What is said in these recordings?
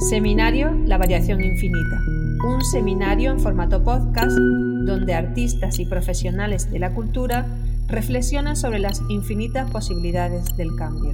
Seminario La Variación Infinita, un seminario en formato podcast donde artistas y profesionales de la cultura reflexionan sobre las infinitas posibilidades del cambio.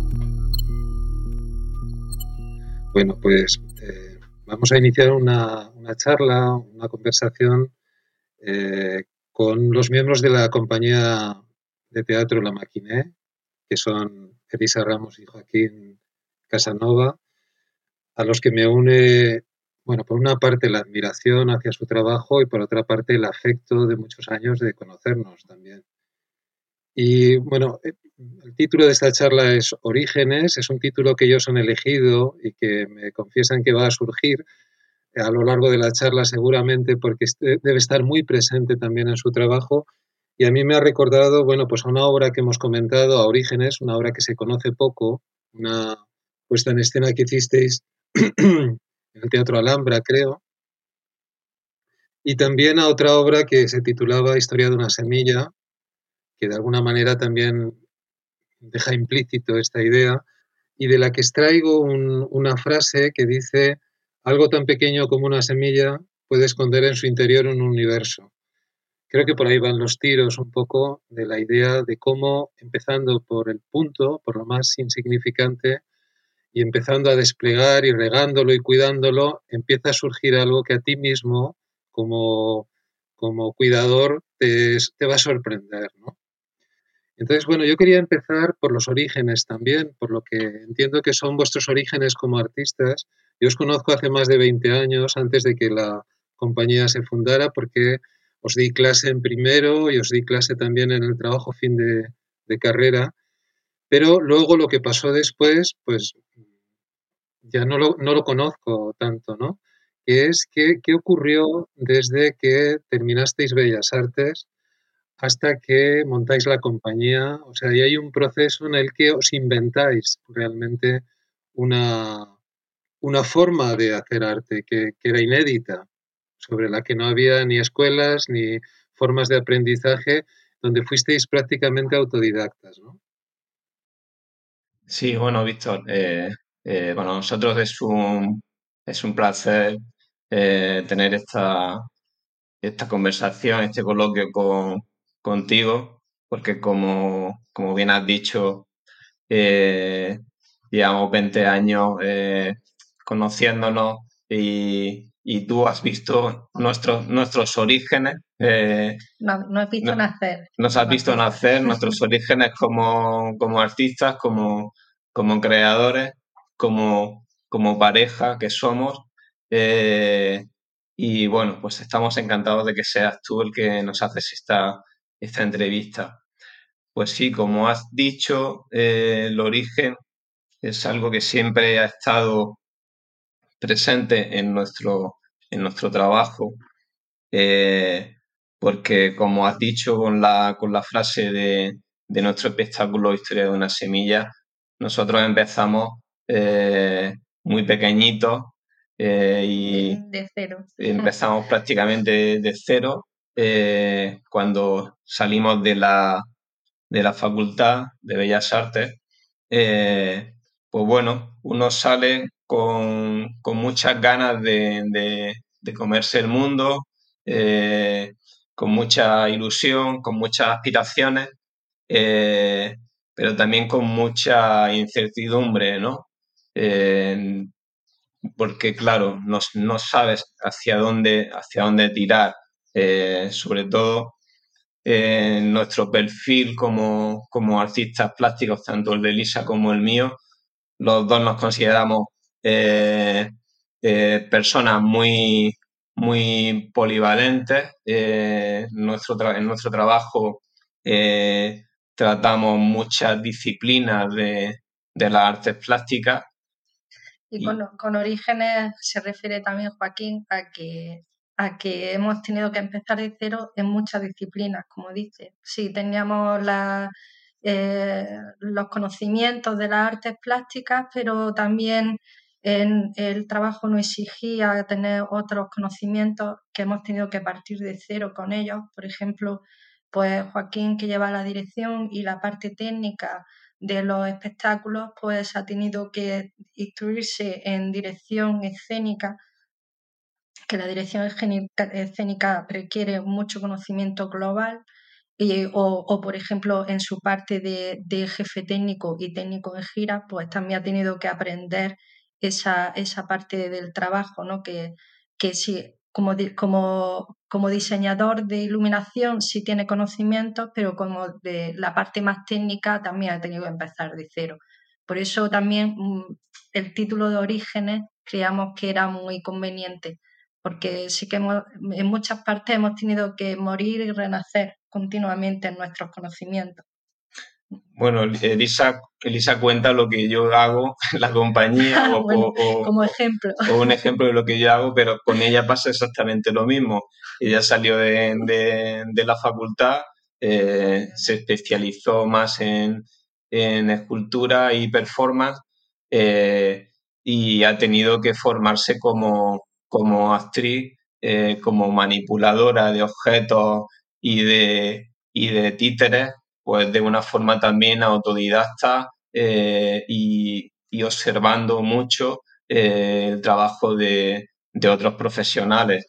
Bueno, pues vamos a iniciar una charla, una conversación con los miembros de la compañía de teatro La Maquinée, que son Elisa Ramos y Joaquín Casanova, a los que me une, bueno, por una parte la admiración hacia su trabajo y por otra parte el afecto de muchos años de conocernos también. Y bueno, el título de esta charla es Orígenes, es un título que ellos han elegido y que me confiesan que va a surgir a lo largo de la charla seguramente porque debe estar muy presente también en su trabajo. Y a mí me ha recordado, bueno, pues a una obra que hemos comentado, a Orígenes, una obra que se conoce poco, una puesta en escena que hicisteis en el Teatro Alhambra, creo, y también a otra obra que se titulaba Historia de una semilla, que de alguna manera también deja implícito esta idea, y de la que extraigo una frase que dice: algo tan pequeño como una semilla puede esconder en su interior un universo. Creo que por ahí van los tiros un poco de la idea de cómo, empezando por el punto, por lo más insignificante, y empezando a desplegar y regándolo y cuidándolo, empieza a surgir algo que a ti mismo, como cuidador, te va a sorprender, ¿no? Entonces, bueno, yo quería empezar por los orígenes también, por lo que entiendo que son vuestros orígenes como artistas. Yo os conozco hace más de 20 años, antes de que la compañía se fundara, porque os di clase en primero y os di clase también en el trabajo fin de carrera. Pero luego lo que pasó después, pues ya no lo conozco tanto, ¿no? Que es qué ocurrió desde que terminasteis Bellas Artes hasta que montáis la compañía. O sea, y hay un proceso en el que os inventáis realmente una, una forma de hacer arte que era inédita, sobre la que no había ni escuelas ni formas de aprendizaje, donde fuisteis prácticamente autodidactas, ¿no? Sí, bueno, Víctor, bueno, nosotros es un placer tener esta conversación, este coloquio contigo, porque como bien has dicho, eh, llevamos 20 años conociéndonos y tú has visto nuestros orígenes. No he visto nacer. Nos has visto nacer, nuestros orígenes como artistas, como creadores, como pareja que somos. Y bueno, pues estamos encantados de que seas tú el que nos haces esta entrevista. Pues sí, como has dicho, el origen es algo que siempre ha estado presente en nuestro trabajo, porque como has dicho con la frase de nuestro espectáculo Historia de una semilla, nosotros empezamos muy pequeñitos y de cero. empezamos prácticamente de cero cuando salimos de la Facultad de Bellas Artes. Pues bueno, uno sale con muchas ganas de comerse el mundo, con mucha ilusión, con muchas aspiraciones, eh, pero también con mucha incertidumbre, ¿no? Porque claro, no sabes hacia dónde tirar, sobre todo nuestro perfil como artistas plásticos, tanto el de Elisa como el mío, los dos nos consideramos personas muy polivalentes. En nuestro trabajo tratamos muchas disciplinas de las artes plásticas. Y con orígenes se refiere también, Joaquín, a que hemos tenido que empezar de cero en muchas disciplinas, como dice. Sí, teníamos los conocimientos de las artes plásticas, pero también el trabajo nos exigía tener otros conocimientos que hemos tenido que partir de cero con ellos. Por ejemplo, pues Joaquín, que lleva la dirección y la parte técnica de los espectáculos, pues ha tenido que instruirse en dirección escénica, que la dirección escénica requiere mucho conocimiento global, o por ejemplo, en su parte de jefe técnico y técnico en gira, pues también ha tenido que aprender esa parte del trabajo, ¿no? Que sí, como diseñador de iluminación sí tiene conocimientos, pero como de la parte más técnica también ha tenido que empezar de cero. Por eso también el título de Orígenes creíamos que era muy conveniente, porque sí que en muchas partes hemos tenido que morir y renacer continuamente en nuestros conocimientos. Bueno, Elisa cuenta lo que yo hago en la compañía bueno, como ejemplo. O un ejemplo de lo que yo hago, pero con ella pasa exactamente lo mismo. Ella salió de la facultad, se especializó más en escultura y performance, y ha tenido que formarse como actriz, como manipuladora de objetos y de títeres, pues de una forma también autodidacta, y observando mucho el trabajo de otros profesionales.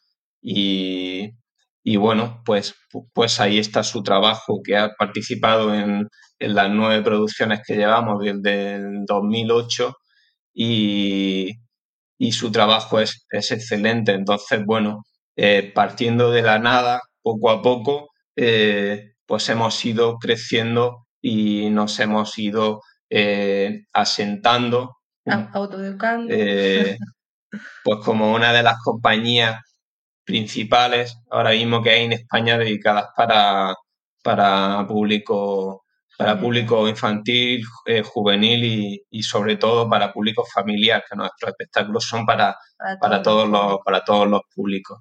Y bueno, pues ahí está su trabajo, que ha participado en las 9 producciones que llevamos desde el 2008, y su trabajo es excelente. Entonces, bueno, partiendo de la nada, poco a poco, pues hemos ido creciendo y nos hemos ido asentando, autoeducando, pues como una de las compañías principales ahora mismo que hay en España dedicadas para público infantil, juvenil y sobre todo para público familiar, que nuestros espectáculos son para todos los públicos.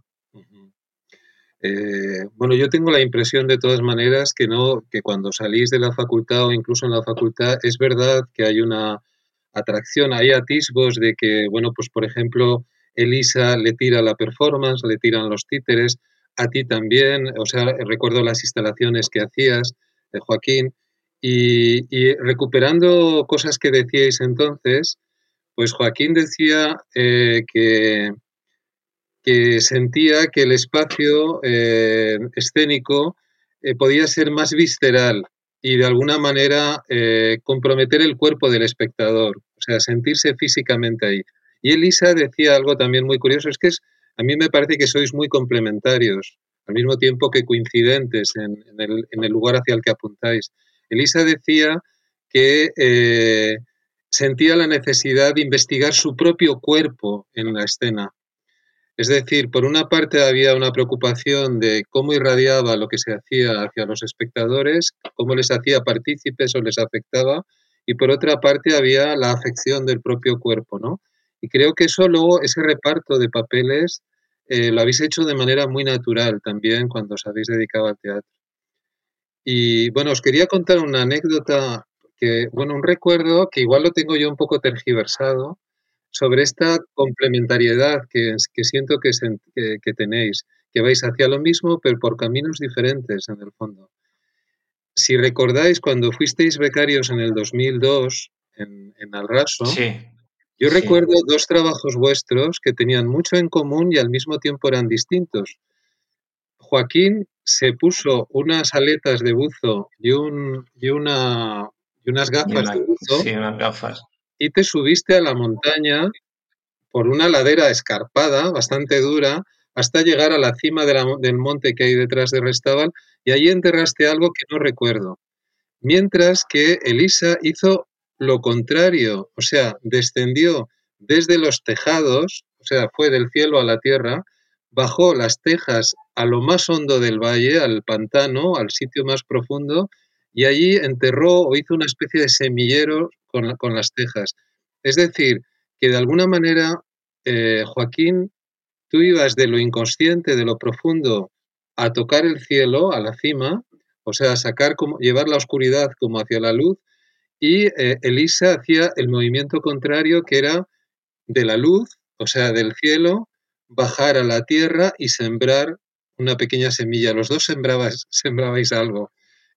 Bueno, yo tengo la impresión de todas maneras que cuando salís de la facultad o incluso en la facultad es verdad que hay una atracción, hay atisbos de que, bueno, pues por ejemplo, Elisa le tira la performance, le tiran los títeres, a ti también, o sea, recuerdo las instalaciones que hacías, Joaquín, y recuperando cosas que decíais entonces, pues Joaquín decía que sentía que el espacio escénico podía ser más visceral y de alguna manera comprometer el cuerpo del espectador, o sea, sentirse físicamente ahí. Y Elisa decía algo también muy curioso, es que a mí me parece que sois muy complementarios, al mismo tiempo que coincidentes en el lugar hacia el que apuntáis. Elisa decía que sentía la necesidad de investigar su propio cuerpo en la escena. Es decir, por una parte había una preocupación de cómo irradiaba lo que se hacía hacia los espectadores, cómo les hacía partícipes o les afectaba, y por otra parte había la afección del propio cuerpo, ¿no? Y creo que eso luego, ese reparto de papeles, lo habéis hecho de manera muy natural también cuando os habéis dedicado al teatro. Y bueno, os quería contar una anécdota, un recuerdo que igual lo tengo yo un poco tergiversado, sobre esta complementariedad que siento que tenéis, que vais hacia lo mismo, pero por caminos diferentes en el fondo. Si recordáis, cuando fuisteis becarios en el 2002 en Alraso, sí, yo recuerdo 2 trabajos vuestros que tenían mucho en común y al mismo tiempo eran distintos. Joaquín se puso unas aletas de buzo y unas gafas de buzo. Sí, unas gafas. Y te subiste a la montaña por una ladera escarpada, bastante dura, hasta llegar a la cima del monte que hay detrás de Restábal, y allí enterraste algo que no recuerdo. Mientras que Elisa hizo lo contrario, o sea, descendió desde los tejados, o sea, fue del cielo a la tierra, bajó las tejas a lo más hondo del valle, al pantano, al sitio más profundo, y allí enterró o hizo una especie de semillero con las tejas. Es decir, que de alguna manera, Joaquín, tú ibas de lo inconsciente, de lo profundo, a tocar el cielo, a la cima, o sea, llevar la oscuridad como hacia la luz, y Elisa hacía el movimiento contrario, que era de la luz, o sea, del cielo, bajar a la tierra y sembrar una pequeña semilla. Los dos sembrabais algo.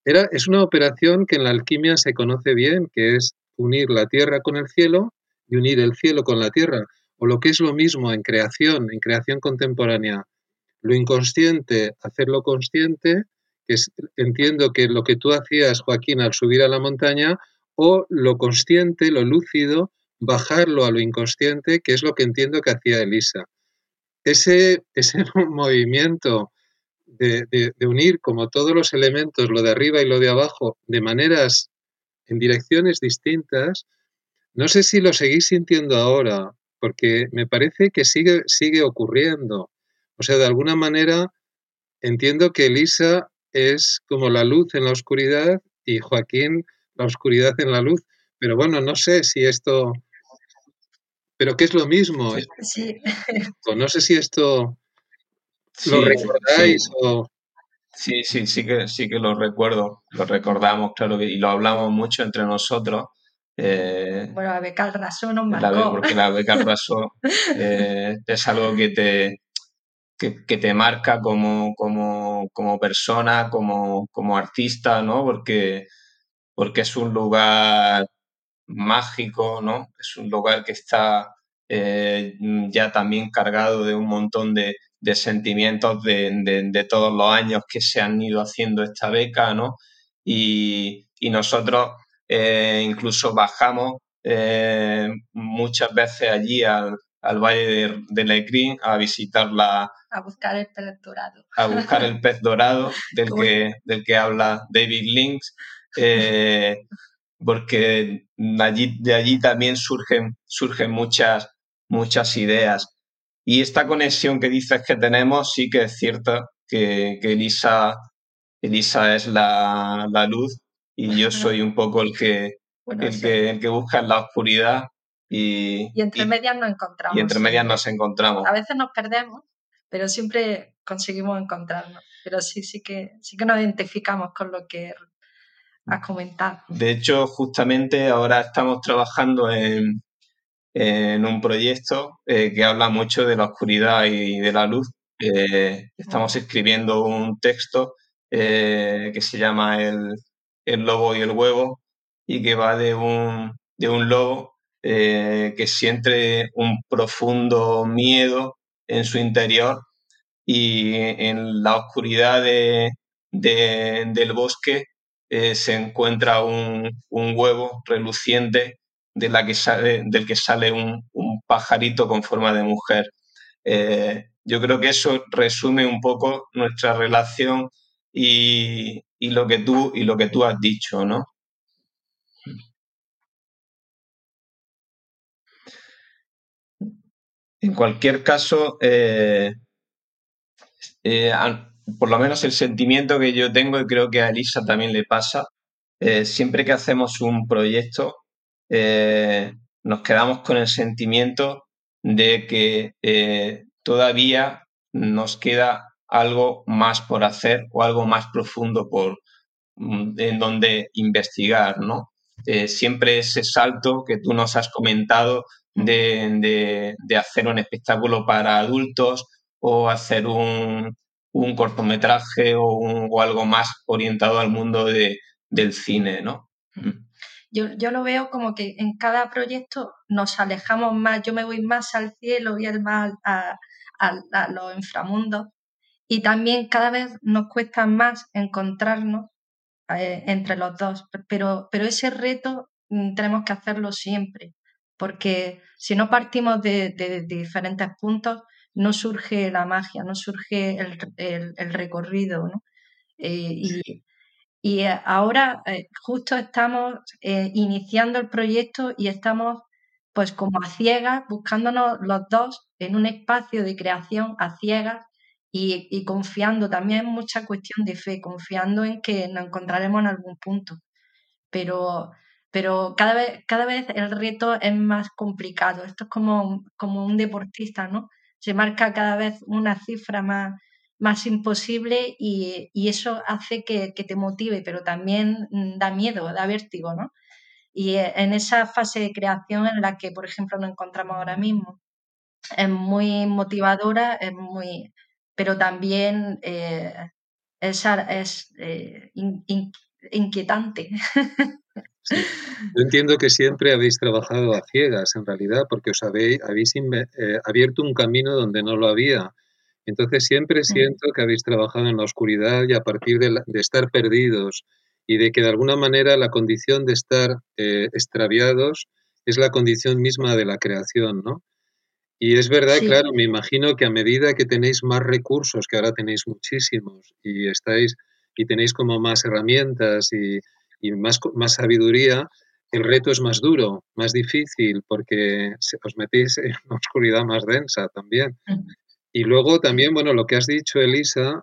Es una operación que en la alquimia se conoce bien, que es unir la tierra con el cielo y unir el cielo con la tierra, o lo que es lo mismo en creación contemporánea, lo inconsciente, hacerlo consciente, que es, entiendo que lo que tú hacías, Joaquín, al subir a la montaña, o lo consciente, lo lúcido, bajarlo a lo inconsciente, que es lo que entiendo que hacía Elisa. Ese movimiento de unir como todos los elementos, lo de arriba y lo de abajo, de maneras, en direcciones distintas, no sé si lo seguís sintiendo ahora, porque me parece que sigue ocurriendo. O sea, de alguna manera entiendo que Elisa es como la luz en la oscuridad y Joaquín la oscuridad en la luz. Pero bueno, no sé si esto... Pero que es lo mismo. Sí, Sí, O no sé si esto lo sí, sí, recordáis o... sí que lo recuerdo, lo recordamos, claro, y lo hablamos mucho entre nosotros. eh, bueno, a Becal Rasó nos marcó. Porque la beca Raso es algo que te marca como persona, como artista, ¿no? Porque es un lugar mágico, ¿no? Es un lugar que está ya también cargado de un montón de sentimientos de todos los años que se han ido haciendo esta beca, ¿no? Y nosotros incluso bajamos muchas veces allí al Valle de Lecrín a visitarla, A buscar el pez dorado. a buscar el pez dorado del que habla David Lynch. Porque de allí también surgen muchas ideas. Y esta conexión que dices que tenemos, sí que es cierta, que Elisa es la luz y yo soy un poco Bueno, sí. el que busca en la oscuridad Y entre medias nos encontramos. y entre medias siempre. nos encontramos. A veces nos perdemos, pero siempre conseguimos encontrarnos. Pero sí que nos identificamos con lo que has comentado. De hecho, justamente ahora estamos trabajando en un proyecto que habla mucho de la oscuridad y de la luz. Estamos escribiendo un texto que se llama el lobo y el huevo y que va de un lobo que siente un profundo miedo en su interior y en la oscuridad del bosque se encuentra un huevo reluciente del que sale un pajarito con forma de mujer. Yo creo que eso resume un poco nuestra relación y lo que tú has dicho, ¿no? En cualquier caso, por lo menos el sentimiento que yo tengo, y creo que a Elisa también le pasa, siempre que hacemos un proyecto, nos quedamos con el sentimiento de que todavía nos queda algo más por hacer o algo más profundo en donde investigar, ¿no? Siempre ese salto que tú nos has comentado de hacer un espectáculo para adultos o hacer un cortometraje o algo más orientado al mundo del cine, ¿no? Yo lo veo como que en cada proyecto nos alejamos más, yo me voy más al cielo y él más a los inframundos y también cada vez nos cuesta más encontrarnos entre los dos, pero ese reto tenemos que hacerlo siempre, porque si no partimos de diferentes puntos, no surge la magia, no surge el recorrido, ¿no? Y ahora justo estamos iniciando el proyecto y estamos pues como a ciegas, buscándonos los dos en un espacio de creación a ciegas y confiando, también mucha cuestión de fe, confiando en que nos encontraremos en algún punto. Pero, pero cada vez el reto es más complicado. Esto es como un deportista, ¿no? Se marca cada vez una cifra más imposible y eso hace que te motive, pero también da miedo, da vértigo, ¿no? Y en esa fase de creación en la que, por ejemplo, nos encontramos ahora mismo, es muy motivadora, pero también inquietante. Sí. Yo entiendo que siempre habéis trabajado a ciegas, en realidad, porque os habéis abierto un camino donde no lo había. Entonces siempre siento que habéis trabajado en la oscuridad y a partir de estar perdidos y de que de alguna manera la condición de estar extraviados es la condición misma de la creación, ¿no? Y es verdad, Sí. claro, me imagino que a medida que tenéis más recursos, que ahora tenéis muchísimos y tenéis como más herramientas y más sabiduría, el reto es más duro, más difícil, porque os metéis en una oscuridad más densa también. Y luego también, bueno, lo que has dicho, Elisa,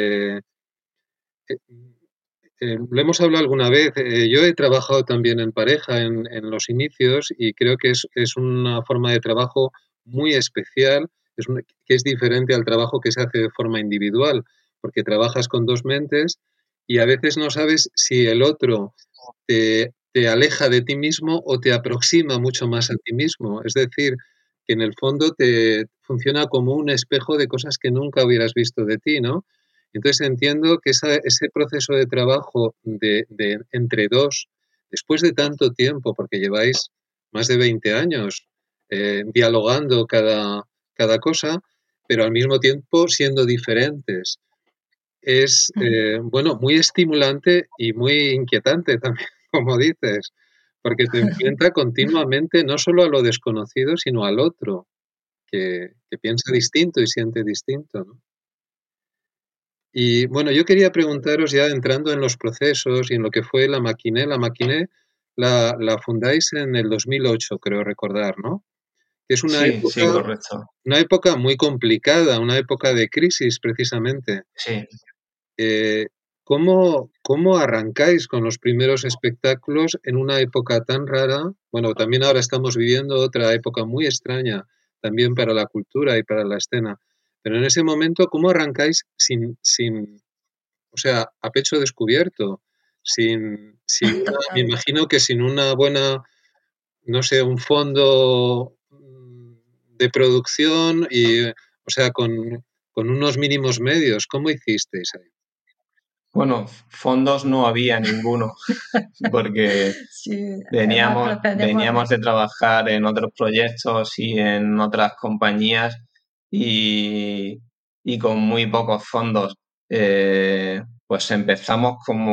lo hemos hablado alguna vez. Yo he trabajado también en pareja en los inicios y creo que es una forma de trabajo muy especial, que es diferente al trabajo que se hace de forma individual, porque trabajas con dos mentes y a veces no sabes si el otro te aleja de ti mismo o te aproxima mucho más a ti mismo. Es decir, que en el fondo te funciona como un espejo de cosas que nunca hubieras visto de ti, ¿no? Entonces entiendo que ese proceso de trabajo de entre dos, después de tanto tiempo, porque lleváis más de 20 años dialogando cada cosa, pero al mismo tiempo siendo diferentes, es bueno, muy estimulante y muy inquietante también, como dices, porque te enfrenta continuamente no solo a lo desconocido, sino al otro, que piensa distinto y siente distinto, ¿no? Y bueno, yo quería preguntaros ya entrando en los procesos y en lo que fue la Maquiné. La Maquiné la fundáis en el 2008, creo recordar, ¿no? Que es Sí, sí, correcto. una época muy complicada, una época de crisis precisamente. Sí. ¿Cómo arrancáis con los primeros espectáculos en una época tan rara? Bueno, también ahora estamos viviendo otra época muy extraña, también para la cultura y para la escena. Pero en ese momento, ¿cómo arrancáis o sea, a pecho descubierto? Me imagino que sin una buena, no sé, un fondo de producción o sea, con unos mínimos medios. ¿Cómo hicisteis ahí? Bueno, fondos no había ninguno, porque Sí, veníamos de trabajar en otros proyectos y en otras compañías y, y con muy pocos fondos. Pues empezamos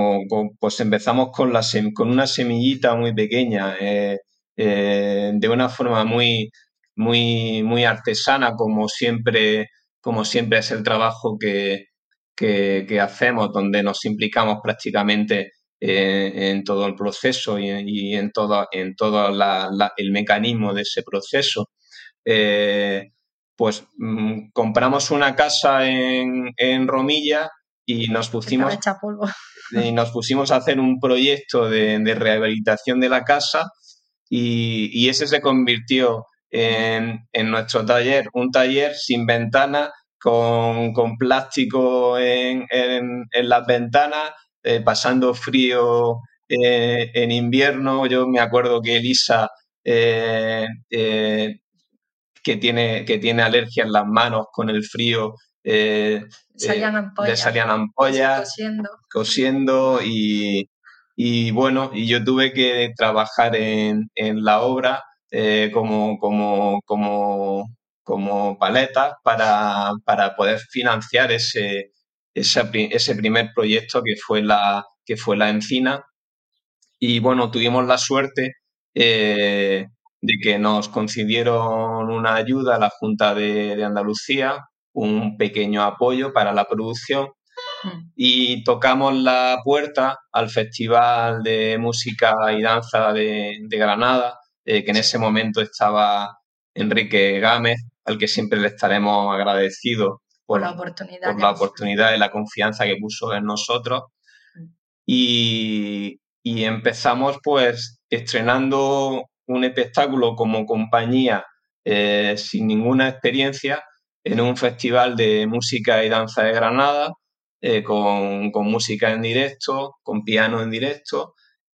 con una semillita muy pequeña, de una forma muy artesana, como siempre es el trabajo que hacemos, donde nos implicamos prácticamente en todo el proceso y en todo el mecanismo de ese proceso. Pues compramos una casa en Romilla y nos pusimos hecha polvo. Y nos pusimos a hacer un proyecto de rehabilitación de la casa y ese se convirtió en nuestro taller, un taller sin ventanas, con plástico en las ventanas, pasando frío en invierno. Yo me acuerdo que Elisa, que tiene alergia en las manos con el frío, le salían ampollas cosiendo y bueno, y yo tuve que trabajar en la obra como paleta para poder financiar ese primer proyecto que fue la Encina. Y bueno, tuvimos la suerte de que nos concedieron una ayuda a la Junta de Andalucía, un pequeño apoyo para la producción y tocamos la puerta al Festival de Música y Danza de Granada, que en ese momento estaba Enrique Gámez, al que siempre le estaremos agradecidos por la oportunidad y la confianza que puso en nosotros. Y empezamos pues estrenando un espectáculo como compañía sin ninguna experiencia en un festival de música y danza de Granada, con música en directo, con piano en directo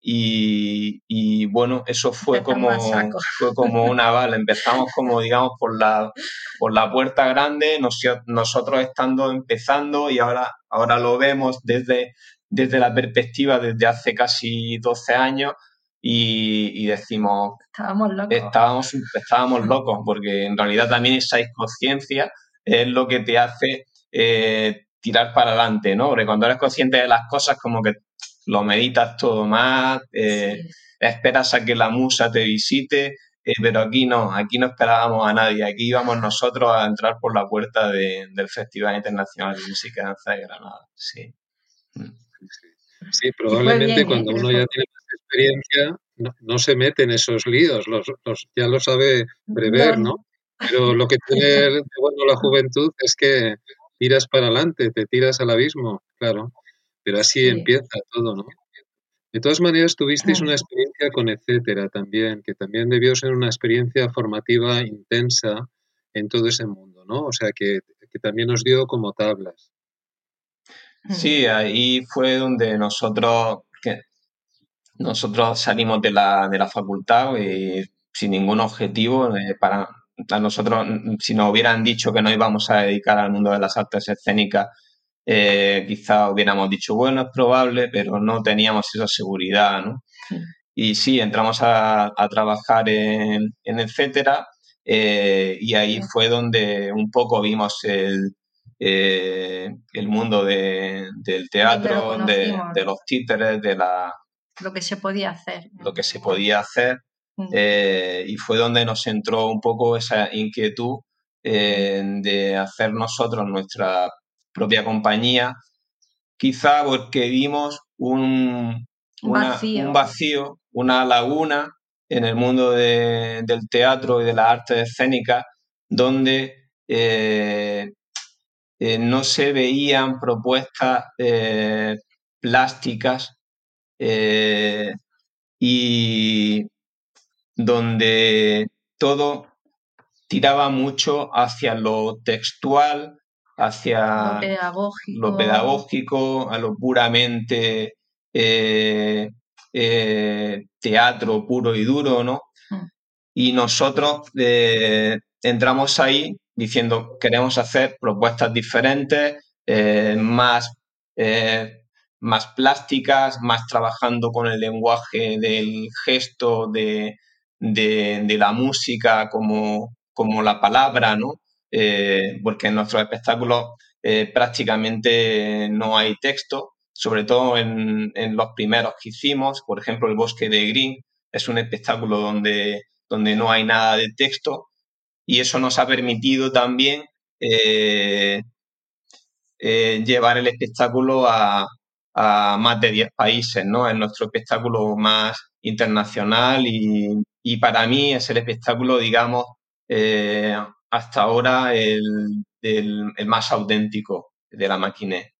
y bueno, eso fue como un aval. Empezamos como digamos por la puerta grande, nosotros estando empezando y ahora lo vemos desde desde la perspectiva desde hace casi 12 años y decimos, estábamos locos, porque en realidad también esa inconsciencia es lo que te hace tirar para adelante, ¿no? Porque cuando eres consciente de las cosas, como que lo meditas todo más, esperas a que la musa te visite, pero aquí no esperábamos a nadie, aquí íbamos nosotros a entrar por la puerta del Festival Internacional de Música y Danza de Granada, sí. Sí, probablemente cuando uno ya tiene más experiencia no se mete en esos líos, ya lo sabe prever, ¿no? Pero lo que tiene de bueno la juventud es que tiras para adelante, te tiras al abismo, claro. Pero así empieza todo, ¿no? De todas maneras, tuvisteis una experiencia con Etcétera también, que también debió ser una experiencia formativa intensa en todo ese mundo, ¿no? O sea, que también os dio como tablas. Sí, ahí fue donde nosotros salimos de la facultad sin ningún objetivo. Para nosotros, si nos hubieran dicho que nos íbamos a dedicar al mundo de las artes escénicas, quizá hubiéramos dicho, bueno, es probable, pero no teníamos esa seguridad, ¿no? Y sí, entramos a trabajar en Etcétera, y ahí fue donde un poco vimos el mundo del teatro, de los títeres, lo que se podía hacer. Y fue donde nos entró un poco esa inquietud de hacer nosotros nuestra propia compañía, quizá porque vimos un vacío, una laguna en el mundo del teatro y de las artes escénicas, donde no se veían propuestas plásticas y donde todo tiraba mucho hacia lo textual, hacia lo pedagógico, a lo puramente teatro puro y duro, ¿no? Y nosotros entramos ahí diciendo queremos hacer propuestas diferentes, más plásticas, más trabajando con el lenguaje del gesto, de la música como la palabra, ¿no? Porque en nuestros espectáculos prácticamente no hay texto, sobre todo en los primeros que hicimos. Por ejemplo, El Bosque de Green es un espectáculo donde no hay nada de texto, y eso nos ha permitido también llevar el espectáculo a más de 10 países, ¿no? Es nuestro espectáculo más internacional y para mí es el espectáculo, digamos, hasta ahora el más auténtico de la Maquinée.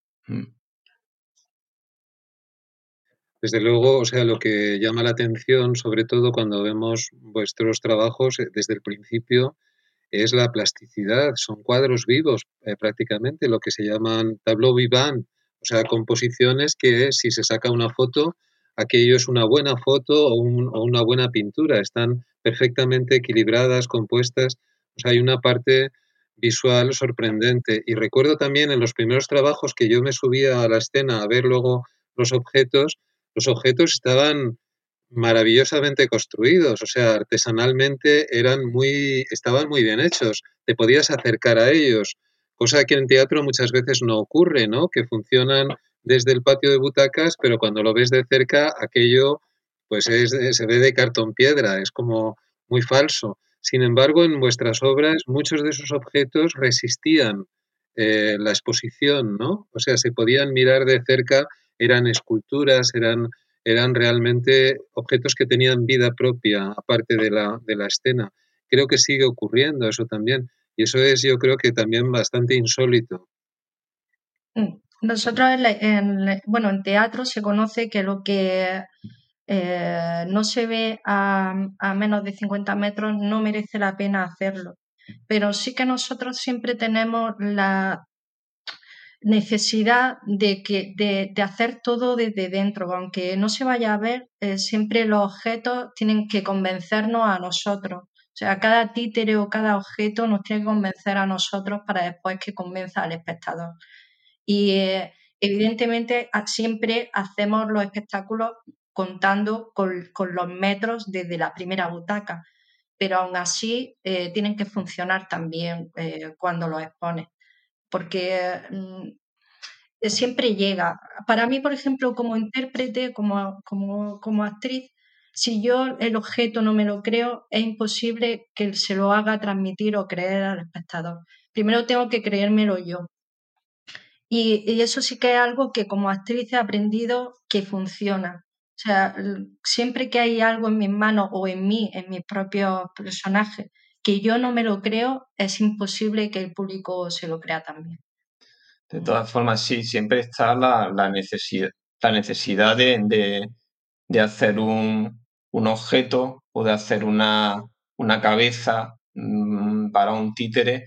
Desde luego, o sea, lo que llama la atención, sobre todo cuando vemos vuestros trabajos desde el principio, es la plasticidad. Son cuadros vivos, prácticamente, lo que se llaman tableau vivant, o sea, composiciones que si se saca una foto, aquello es una buena foto o una buena pintura. Están perfectamente equilibradas, compuestas. O sea, hay una parte visual sorprendente. Y recuerdo también en los primeros trabajos que yo me subía a la escena a ver luego los objetos estaban maravillosamente construidos, o sea, artesanalmente estaban muy bien hechos, te podías acercar a ellos, cosa que en teatro muchas veces no ocurre, ¿no? Que funcionan desde el patio de butacas, pero cuando lo ves de cerca, aquello pues se ve de cartón piedra, es como muy falso. Sin embargo, en vuestras obras muchos de esos objetos resistían la exposición, ¿no? O sea, se podían mirar de cerca, eran esculturas, eran realmente objetos que tenían vida propia, aparte de la escena. Creo que sigue ocurriendo eso también. Y eso es, yo creo que también bastante insólito. Nosotros, en teatro se conoce que lo que no se ve a menos de 50 metros no merece la pena hacerlo. Pero sí que nosotros siempre tenemos la necesidad de hacer todo desde dentro, aunque no se vaya a ver, siempre los objetos tienen que convencernos a nosotros. O sea, cada títere o cada objeto nos tiene que convencer a nosotros para después que convenza al espectador. Y evidentemente siempre hacemos los espectáculos contando con los metros desde la primera butaca, pero aún así tienen que funcionar también cuando los expones, porque siempre llega. Para mí, por ejemplo, como intérprete, como actriz, si yo el objeto no me lo creo, es imposible que se lo haga transmitir o creer al espectador. Primero tengo que creérmelo yo. Y eso sí que es algo que como actriz he aprendido que funciona. O sea, siempre que hay algo en mis manos o en mí, en mis propios personajes, que yo no me lo creo, es imposible que el público se lo crea también. De todas formas, sí, siempre está la necesidad de hacer un objeto o de hacer una cabeza para un títere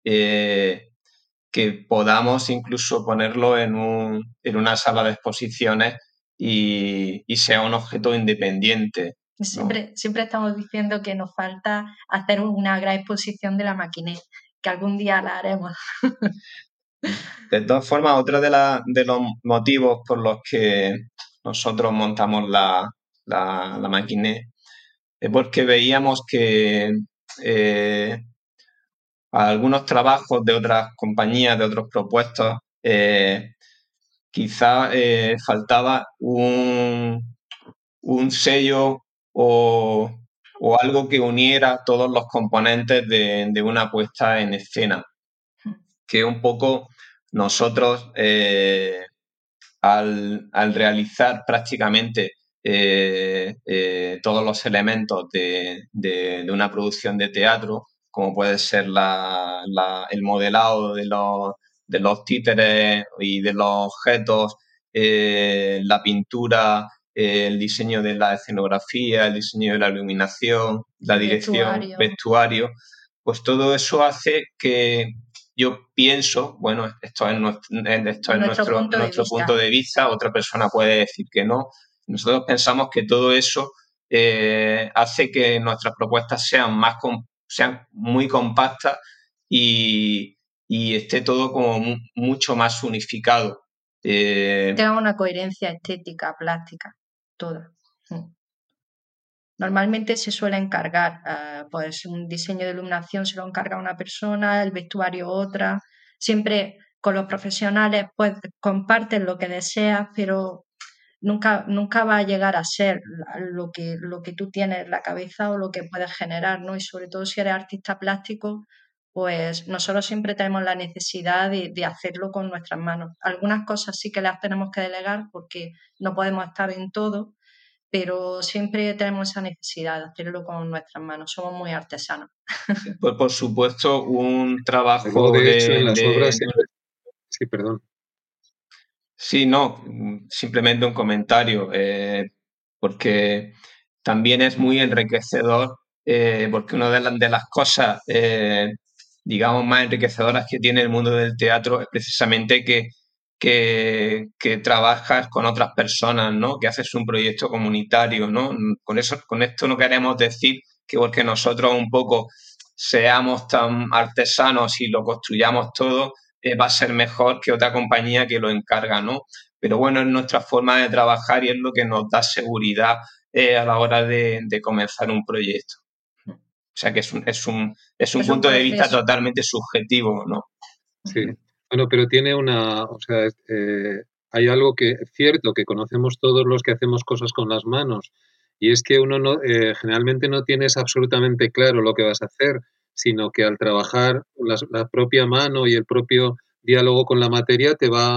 que podamos incluso ponerlo en una sala de exposiciones y sea un objeto independiente, ¿no? Siempre estamos diciendo que nos falta hacer una gran exposición de la Maquiné, que algún día la haremos. De todas formas, otro de los motivos por los que nosotros montamos la Maquiné es porque veíamos que algunos trabajos de otras compañías, de otros propuestos, quizá faltaba un sello o algo que uniera todos los componentes de una puesta en escena, que un poco nosotros al realizar prácticamente todos los elementos de una producción de teatro, como puede ser el modelado de los títeres y de los objetos, la pintura, el diseño de la escenografía, el diseño de la iluminación, la dirección, vestuario, pues todo eso hace que yo pienso, bueno, esto es nuestro punto de vista, otra persona puede decir que no. Nosotros pensamos que todo eso hace que nuestras propuestas sean muy compactas y esté todo como mucho más unificado. Tenga una coherencia estética, plástica, toda. Normalmente se suele encargar, pues un diseño de iluminación se lo encarga una persona, el vestuario otra. Siempre con los profesionales pues comparten lo que deseas, pero nunca va a llegar a ser lo que tú tienes en la cabeza o lo que puedes generar, ¿no? Y sobre todo si eres artista plástico, pues nosotros siempre tenemos la necesidad de hacerlo con nuestras manos. Algunas cosas sí que las tenemos que delegar porque no podemos estar en todo, pero siempre tenemos esa necesidad de hacerlo con nuestras manos. Somos muy artesanos. Pues por supuesto, un trabajo Luego, de hecho, en las obras... Sí, perdón. Sí, no, simplemente un comentario, porque también es muy enriquecedor, porque una de las cosas, digamos, más enriquecedoras que tiene el mundo del teatro es precisamente que trabajas con otras personas, ¿no? Que haces un proyecto comunitario, ¿no? Con esto no queremos decir que porque nosotros un poco seamos tan artesanos y lo construyamos todo, va a ser mejor que otra compañía que lo encarga, ¿no? Pero bueno, es nuestra forma de trabajar y es lo que nos da seguridad a la hora de comenzar un proyecto. O sea que es un punto de vista totalmente subjetivo, ¿no? Sí, bueno, pero tiene o sea, hay algo que es cierto, que conocemos todos los que hacemos cosas con las manos, y es que uno generalmente no tienes absolutamente claro lo que vas a hacer, sino que al trabajar la propia mano y el propio diálogo con la materia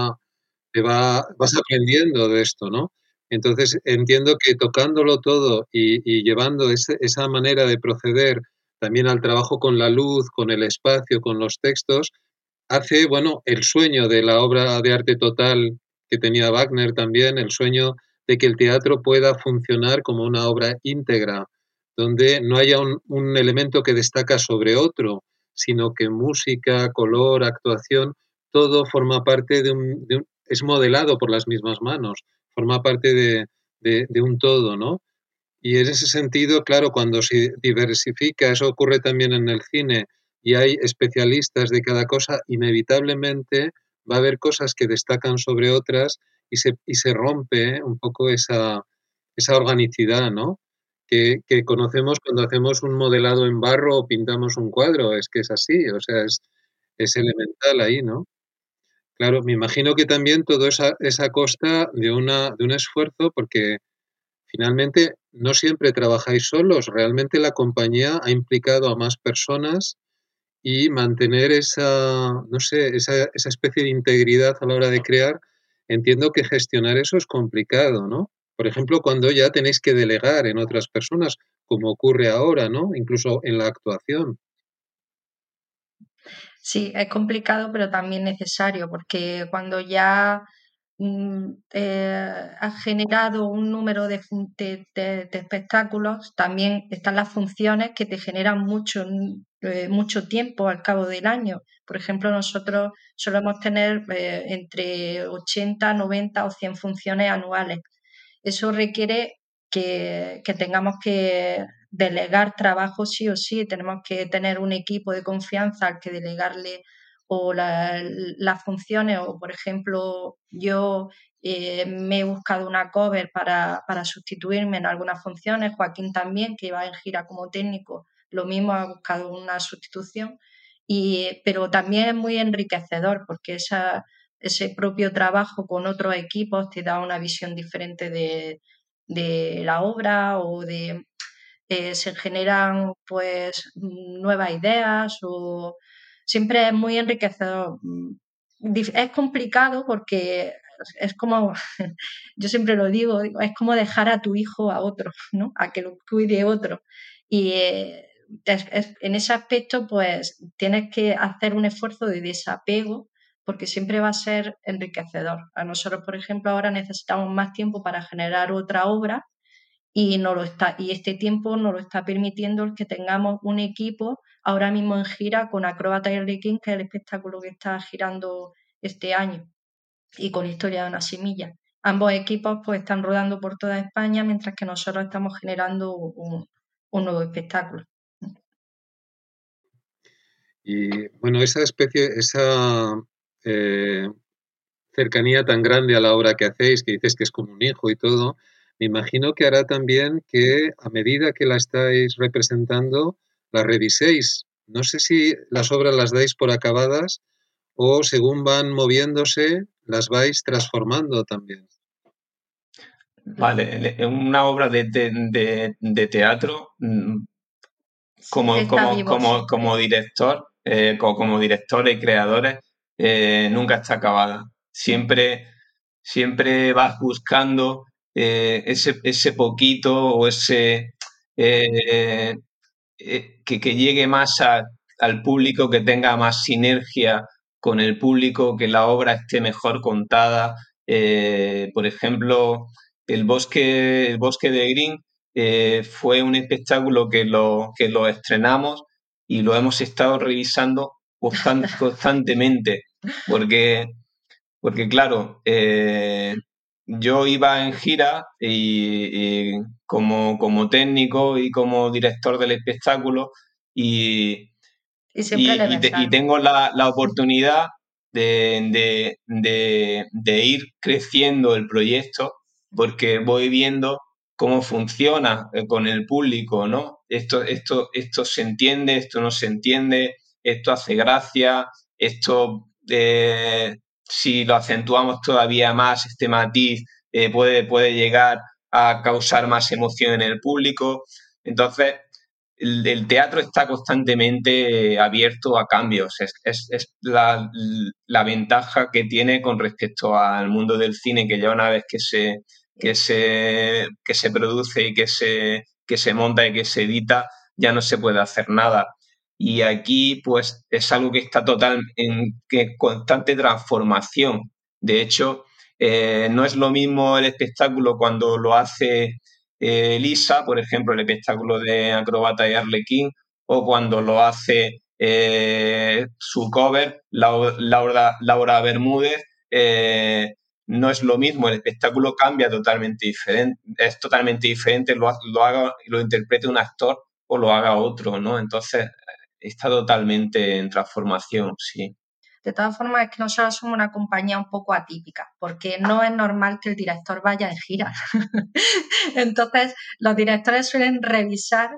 vas aprendiendo de esto, ¿no? Entonces entiendo que tocándolo todo y llevando esa manera de proceder también al trabajo con la luz, con el espacio, con los textos, hace, bueno, el sueño de la obra de arte total que tenía Wagner también, el sueño de que el teatro pueda funcionar como una obra íntegra, donde no haya un elemento que destaca sobre otro, sino que música, color, actuación, todo forma parte es modelado por las mismas manos, forma parte de un todo, ¿no? Y en ese sentido, claro, cuando se diversifica, eso ocurre también en el cine, y hay especialistas de cada cosa, inevitablemente va a haber cosas que destacan sobre otras y se rompe un poco esa organicidad, ¿no? Que conocemos cuando hacemos un modelado en barro o pintamos un cuadro, es que es así, o sea, es elemental ahí, ¿no? Claro, me imagino que también todo es a costa de un esfuerzo, porque finalmente no siempre trabajáis solos, realmente la compañía ha implicado a más personas y mantener no sé, esa especie de integridad a la hora de crear, entiendo que gestionar eso es complicado, ¿no? Por ejemplo, cuando ya tenéis que delegar en otras personas, como ocurre ahora, ¿no? Incluso en la actuación. Sí, es complicado, pero también necesario, porque cuando ya has generado un número de espectáculos, también están las funciones que te generan mucho tiempo al cabo del año. Por ejemplo, nosotros solemos tener entre 80, 90 o 100 funciones anuales. Eso requiere que tengamos que delegar trabajo sí o sí, tenemos que tener un equipo de confianza al que delegarle o las funciones, o por ejemplo, yo me he buscado una cover para sustituirme en algunas funciones, Joaquín también, que va en gira como técnico, lo mismo ha buscado una sustitución, pero también es muy enriquecedor porque ese propio trabajo con otros equipos te da una visión diferente de la obra o se generan pues nuevas ideas o siempre es muy enriquecedor. Es complicado porque es como, yo siempre lo digo, es como dejar a tu hijo a otro, ¿no? A que lo cuide otro. Y en ese aspecto pues tienes que hacer un esfuerzo de desapego porque siempre va a ser enriquecedor. A nosotros, por ejemplo, ahora necesitamos más tiempo para generar otra obra y este tiempo nos lo está permitiendo el que tengamos un equipo ahora mismo en gira con Acróbata y Arlequín, que es el espectáculo que está girando este año, y con Historia de una semilla. Ambos equipos pues están rodando por toda España mientras que nosotros estamos generando un nuevo espectáculo. Y bueno, esa eh, cercanía tan grande a la obra que hacéis, que dices que es como un hijo y todo, me imagino que hará también que a medida que la estáis representando, la reviséis. No sé si las obras las dais por acabadas o según van moviéndose, las vais transformando también. Vale, en una obra de teatro, Está vivo siempre. como director, como directores y creadores, nunca está acabada. Siempre vas buscando ese poquito o eh, que llegue más al público, que tenga más sinergia con el público, que la obra esté mejor contada. Por ejemplo, el bosque de Green fue un espectáculo que lo estrenamos y lo hemos estado revisando constantemente, porque, porque claro, yo iba en gira y como técnico y como director del espectáculo y, Y siempre le ves y algo. tengo la oportunidad de ir creciendo el proyecto porque voy viendo cómo funciona con el público, ¿no? Esto se entiende, esto no se entiende, esto hace gracia, esto si lo acentuamos todavía más, este matiz puede llegar a causar más emoción en el público. Entonces, el teatro está constantemente abierto a cambios. Es la ventaja que tiene con respecto al mundo del cine, que ya una vez que se produce y que se monta y que se edita, ya no se puede hacer nada. Y aquí, pues, es algo que está en constante transformación. De hecho, no es lo mismo el espectáculo cuando lo hace Lisa, por ejemplo, el espectáculo de Acróbata y Arlequín, o cuando lo hace su cover, Laura Bermúdez, no es lo mismo, el espectáculo cambia totalmente diferente, es totalmente diferente, lo interprete un actor o lo haga otro, ¿no? Entonces, está totalmente en transformación, sí. De todas formas, es que nosotros somos una compañía un poco atípica, porque no es normal que el director vaya en gira. Entonces, los directores suelen revisar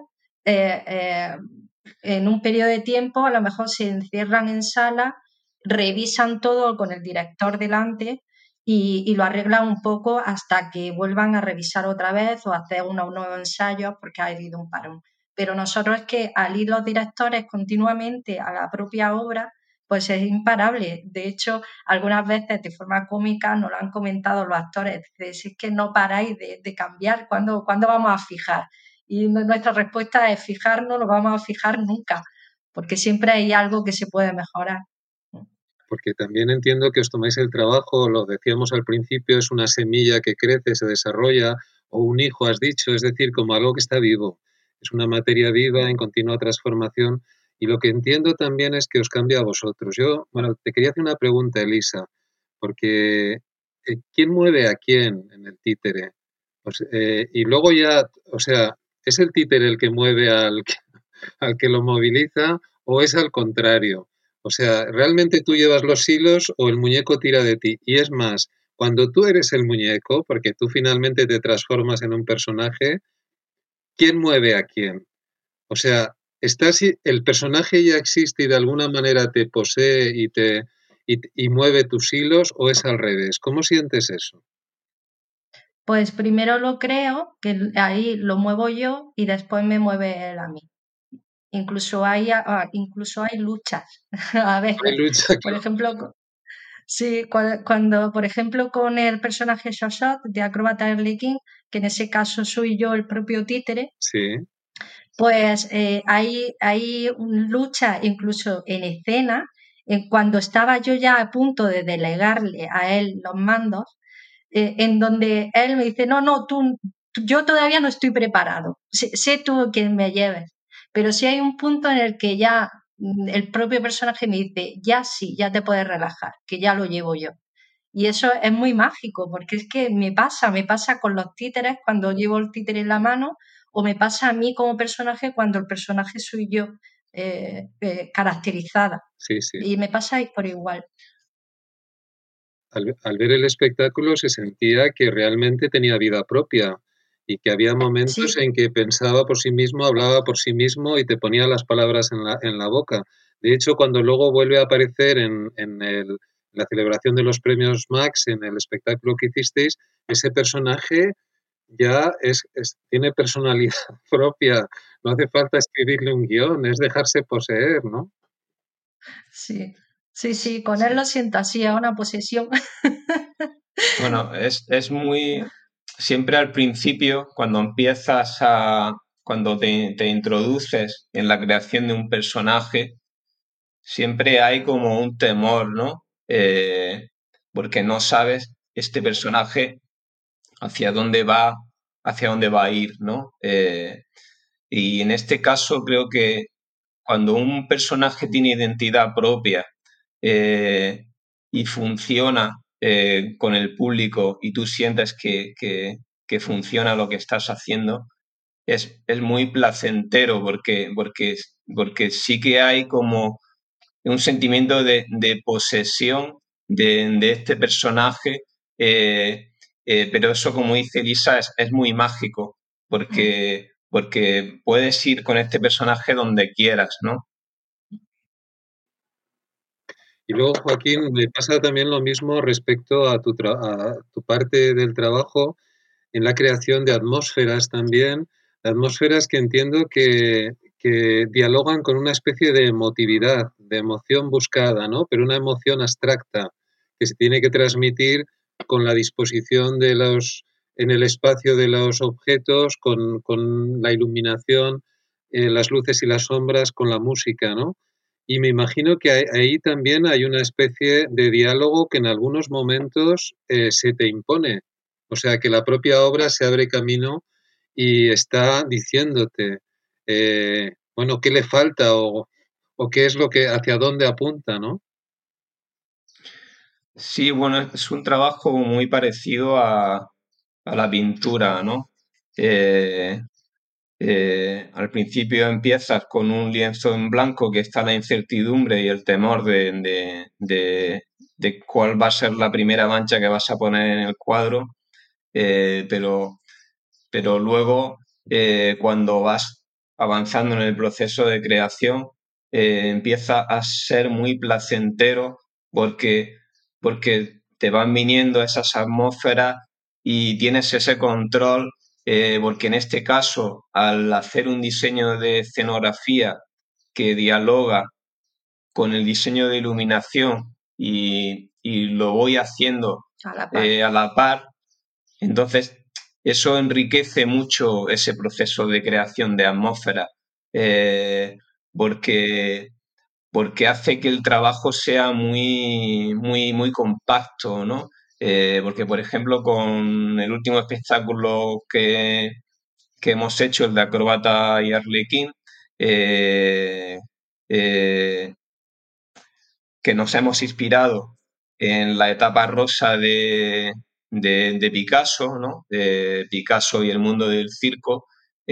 en un periodo de tiempo, a lo mejor se encierran en sala, revisan todo con el director delante y lo arreglan un poco hasta que vuelvan a revisar otra vez o hacer unos nuevos ensayos porque ha habido un parón. Pero nosotros es que al ir los directores continuamente a la propia obra, pues es imparable. De hecho, algunas veces de forma cómica nos lo han comentado los actores, si es que no paráis de cambiar, ¿cuándo vamos a fijar? Y nuestra respuesta es fijar, no lo vamos a fijar nunca, porque siempre hay algo que se puede mejorar. Porque también entiendo que os tomáis el trabajo, lo decíamos al principio, es una semilla que crece, se desarrolla, o un hijo, has dicho, es decir, como algo que está vivo. Es una materia viva en continua transformación. Y lo que entiendo también es que os cambia a vosotros. Yo, bueno, te quería hacer una pregunta, Elisa, porque ¿quién mueve a quién en el títere? Y luego ya, o sea, ¿es el títere el que mueve al que lo moviliza o es al contrario? O sea, ¿realmente tú llevas los hilos o el muñeco tira de ti? Y es más, cuando tú eres el muñeco, porque tú finalmente te transformas en un personaje, ¿quién mueve a quién? O sea, el personaje ya existe y de alguna manera te posee y mueve tus hilos o es al revés. ¿Cómo sientes eso? Pues primero lo creo, que ahí lo muevo yo y después me mueve él a mí. Incluso hay luchas a Hay veces. lucha, Por claro. ejemplo, sí, cuando, por ejemplo, con el personaje Shoshat de Acróbata Arlequín, que en ese caso soy yo el propio títere, Sí, pues hay lucha incluso en escena, cuando estaba yo ya a punto de delegarle a él los mandos, en donde él me dice, no, yo todavía no estoy preparado, sé tú quien me lleves, pero sí hay un punto en el que ya el propio personaje me dice, ya sí, ya te puedes relajar, que ya lo llevo yo. Y eso es muy mágico, porque es que me pasa con los títeres cuando llevo el títere en la mano, o me pasa a mí como personaje cuando el personaje soy yo caracterizada. sí, sí. Y me pasa por igual. Al ver el espectáculo se sentía que realmente tenía vida propia y que había momentos Sí, en que pensaba por sí mismo, hablaba por sí mismo y te ponía las palabras en la boca. De hecho, cuando luego vuelve a aparecer en la celebración de los premios Max, en el espectáculo que hicisteis, ese personaje ya tiene personalidad propia. No hace falta escribirle un guión, es dejarse poseer, ¿no? sí, sí, con él lo siento así, es una posesión. Bueno, es muy, siempre al principio, cuando te introduces en la creación de un personaje, siempre hay como un temor, ¿no? Porque no sabes este personaje hacia dónde va, hacia dónde va a ir, ¿no? Y en este caso creo que cuando un personaje tiene identidad propia eh, y funciona con el público y tú sientes que funciona lo que estás haciendo, es muy placentero porque sí que hay como un sentimiento de posesión de este personaje, pero eso, como dice Lisa, es muy mágico, porque puedes ir con este personaje donde quieras, ¿no? Y luego, Joaquín, me pasa también lo mismo respecto a a tu parte del trabajo en la creación de atmósferas también, atmósferas que entiendo que dialogan con una especie de emotividad, de emoción buscada, ¿no? Pero una emoción abstracta que se tiene que transmitir con la disposición en el espacio de los objetos, con la iluminación, las luces y las sombras, con la música, ¿no? Y me imagino que ahí también hay una especie de diálogo que en algunos momentos se te impone. O sea, que la propia obra se abre camino y está diciéndote, bueno, qué le falta o qué es lo que, hacia dónde apunta, ¿no? Sí, bueno, es un trabajo muy parecido a la pintura, ¿no? Eh, Al principio empiezas con un lienzo en blanco que está la incertidumbre y el temor de cuál va a ser la primera mancha que vas a poner en el cuadro, pero luego cuando vas avanzando en el proceso de creación empieza a ser muy placentero porque te van viniendo esas atmósferas y tienes ese control porque en este caso al hacer un diseño de escenografía que dialoga con el diseño de iluminación y lo voy haciendo a la par, entonces eso enriquece mucho ese proceso de creación de atmósfera porque hace que el trabajo sea muy, muy, muy compacto, ¿no? Porque, por ejemplo, con el último espectáculo que hemos hecho, el de Acróbata y Arlequín, eh, eh, que nos hemos inspirado en la etapa rosa de Picasso, ¿no? De Picasso y el mundo del circo,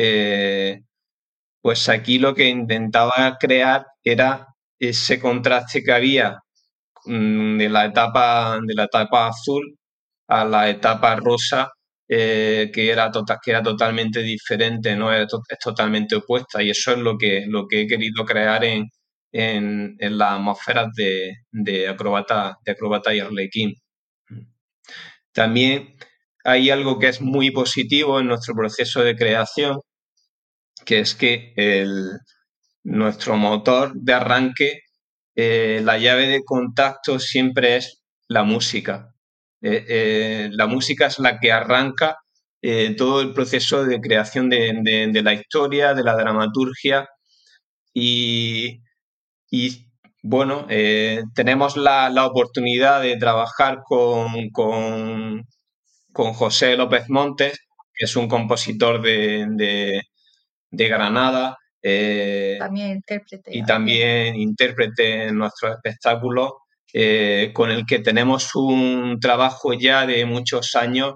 pues aquí lo que intentaba crear era ese contraste que había de la etapa azul a la etapa rosa, que era totalmente diferente, ¿no? Es totalmente opuesta. Y eso es lo que he querido crear en las atmósferas de Acróbata y Arlequín. También hay algo que es muy positivo en nuestro proceso de creación, que es que nuestro motor de arranque, la llave de contacto siempre es la música. La música es la que arranca todo el proceso de creación de la historia, de la dramaturgia y bueno, tenemos la oportunidad de trabajar con José López Montes, que es un compositor de Granada. También intérprete. Y también intérprete en nuestros espectáculos, con el que tenemos un trabajo ya de muchos años,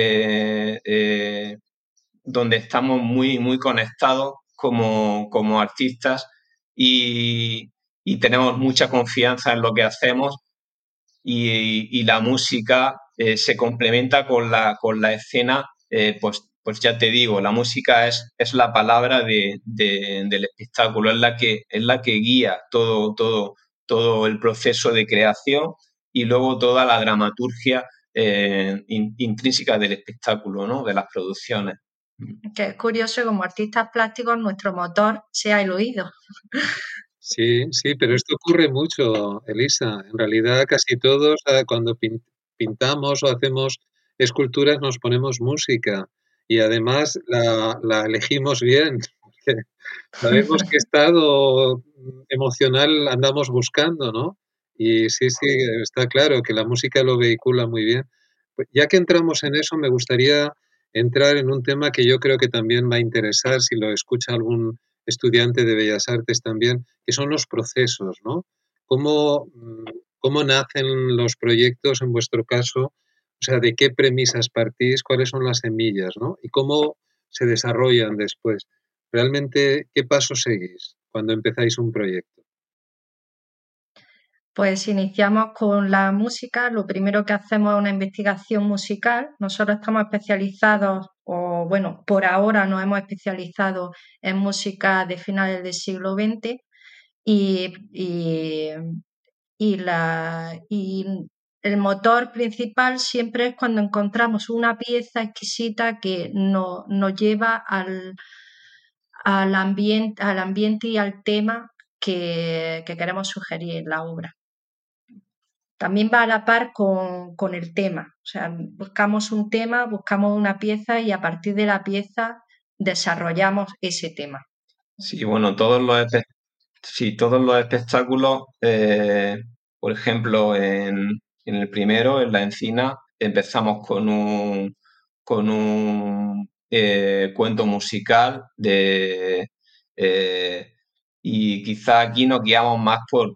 donde estamos muy, muy conectados como artistas y tenemos mucha confianza en lo que hacemos y la música se complementa con la escena, pues ya te digo, la música es la palabra del espectáculo, es la que guía todo el proceso de creación y luego toda la dramaturgia intrínseca del espectáculo, ¿no? De las producciones. Que es curioso, como artistas plásticos, nuestro motor sea el oído. Sí, sí, pero esto ocurre mucho, Elisa. En realidad, casi todos, cuando pintamos o hacemos esculturas, nos ponemos música y además la elegimos bien, porque sabemos qué estado emocional andamos buscando, ¿no? Y sí, está claro que la música lo vehicula muy bien. Pues ya que entramos en eso, me gustaría entrar en un tema que yo creo que también va a interesar si lo escucha algún estudiante de Bellas Artes también, que son los procesos, ¿no? ¿Cómo nacen los proyectos en vuestro caso? O sea, ¿de qué premisas partís? ¿Cuáles son las semillas, ¿no? Y cómo se desarrollan después. Realmente, ¿qué pasos seguís cuando empezáis un proyecto? Pues iniciamos con la música. Lo primero que hacemos es una investigación musical. Nosotros estamos especializados, o bueno, por ahora nos hemos especializado en música de finales del siglo XX y el motor principal siempre es cuando encontramos una pieza exquisita que nos lleva al ambiente y al tema que queremos sugerir en la obra. También va a la par con el tema, o sea, buscamos un tema, buscamos una pieza y a partir de la pieza desarrollamos ese tema. Sí, bueno, todos los espectáculos, por ejemplo, en el primero, en La Encina, empezamos con un cuento musical y quizá aquí nos guiamos más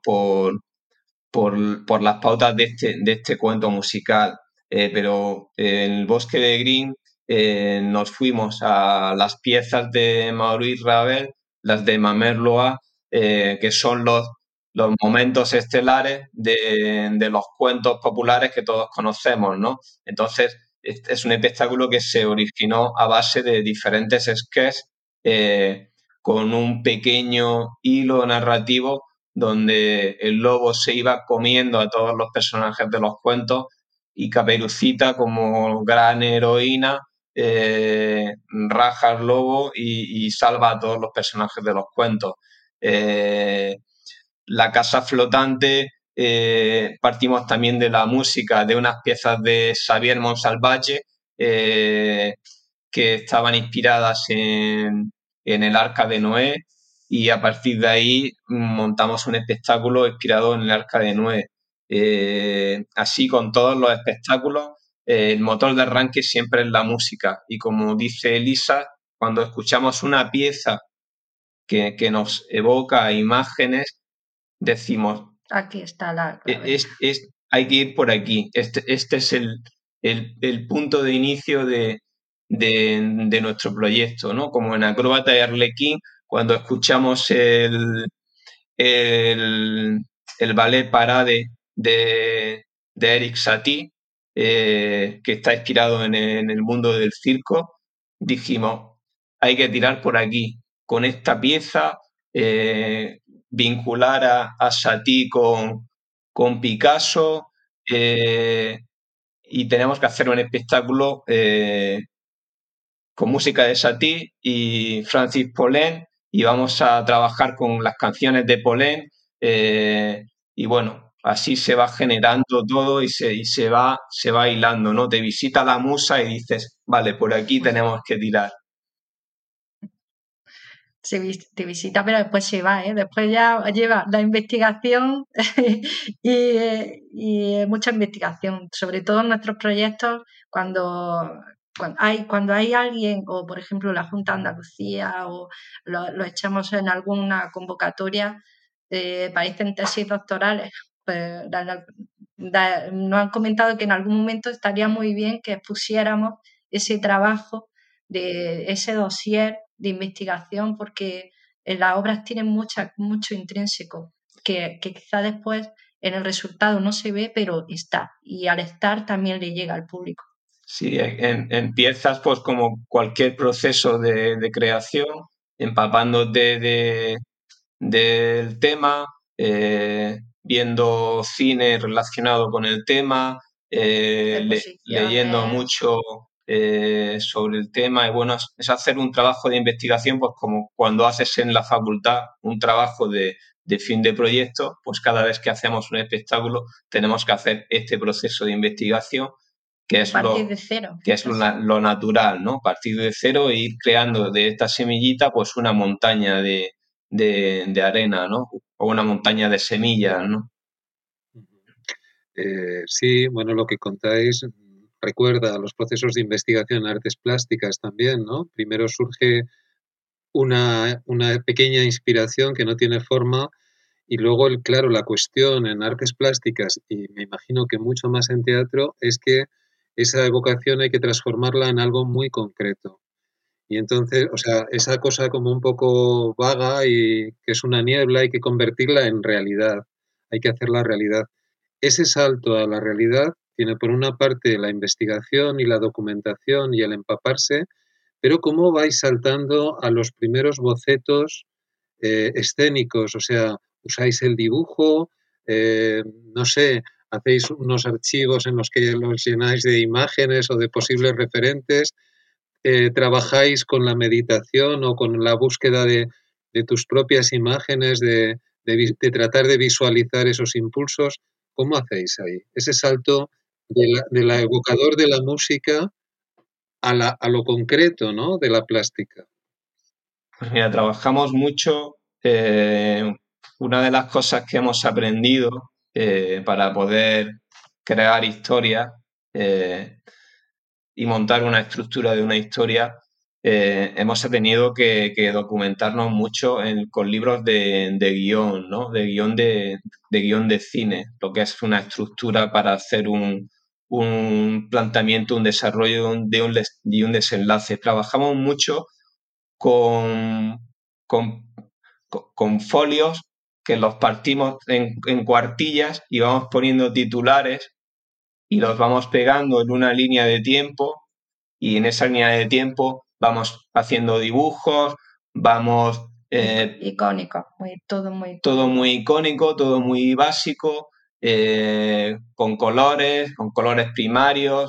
por las pautas de este cuento musical. Pero en El Bosque de Green nos fuimos a las piezas de Maurice Ravel, las de Mamerloa, que son los momentos estelares de los cuentos populares que todos conocemos, ¿no? Entonces, es un espectáculo que se originó a base de diferentes sketches con un pequeño hilo narrativo donde el lobo se iba comiendo a todos los personajes de los cuentos y Caperucita, como gran heroína, raja al lobo y salva a todos los personajes de los cuentos. La casa flotante, partimos también de la música de unas piezas de Xavier Monsalvatge que estaban inspiradas en el Arca de Noé, y a partir de ahí montamos un espectáculo inspirado en el Arca de Noé. Así, con todos los espectáculos, el motor de arranque siempre es la música, y como dice Elisa, cuando escuchamos una pieza que nos evoca imágenes, decimos, aquí está la clave. hay que ir por aquí. Este es el punto de inicio de nuestro proyecto, ¿no? Como en Acróbata y Arlequín, cuando escuchamos el ballet Parade de Eric Satie, que está inspirado en el mundo del circo, dijimos, hay que tirar por aquí. Con esta pieza, vincular a Satie con Picasso, y tenemos que hacer un espectáculo con música de Satie y Francis Poulenc, y vamos a trabajar con las canciones de Poulenc, y bueno, así se va generando todo y se va hilando, ¿no? Te visita la musa y dices, vale, por aquí tenemos que tirar. Te visita, pero después se va, ¿eh? Después ya lleva la investigación y mucha investigación, sobre todo en nuestros proyectos, cuando hay alguien, o por ejemplo la Junta de Andalucía, o lo echamos en alguna convocatoria, parecen tesis doctorales, pues nos han comentado que en algún momento estaría muy bien que expusiéramos ese trabajo, de ese dossier de investigación, porque las obras tienen mucho intrínseco que quizá después en el resultado no se ve, pero está, y al estar también le llega al público. Sí, empiezas pues como cualquier proceso de creación, empapándote del tema, viendo cine relacionado con el tema, leyendo mucho sobre el tema, y bueno, es hacer un trabajo de investigación, pues como cuando haces en la facultad un trabajo de fin de proyecto, pues cada vez que hacemos un espectáculo tenemos que hacer este proceso de investigación, que es lo natural, ¿no? Partir de cero e ir creando de esta semillita pues una montaña de arena, ¿no? O una montaña de semillas, ¿no? Sí, bueno, lo que contáis recuerda a los procesos de investigación en artes plásticas también, ¿no? Primero surge una pequeña inspiración que no tiene forma, y luego, claro, la cuestión en artes plásticas, y me imagino que mucho más en teatro, es que esa evocación hay que transformarla en algo muy concreto. Y entonces, o sea, esa cosa como un poco vaga y que es una niebla, hay que convertirla en realidad, hay que hacerla realidad. Ese salto a la realidad tiene por una parte la investigación y la documentación y el empaparse, pero ¿cómo vais saltando a los primeros bocetos escénicos? O sea, usáis el dibujo, no sé, hacéis unos archivos en los que los llenáis de imágenes o de posibles referentes, trabajáis con la meditación o con la búsqueda de tus propias imágenes, de tratar de visualizar esos impulsos. ¿Cómo hacéis ahí? Ese salto de la evocador de la música a lo concreto, ¿no? De la plástica. Pues mira, trabajamos mucho. Una de las cosas que hemos aprendido para poder crear historias y montar una estructura de una historia, hemos tenido que documentarnos mucho con libros de guión, ¿no? De guión de cine, lo que es una estructura para hacer un un planteamiento, un desarrollo y un desenlace. Trabajamos mucho con folios que los partimos en cuartillas y vamos poniendo titulares y los vamos pegando en una línea de tiempo, y en esa línea de tiempo vamos haciendo dibujos, vamos... icónico, todo muy icónico, todo muy básico, con colores primarios,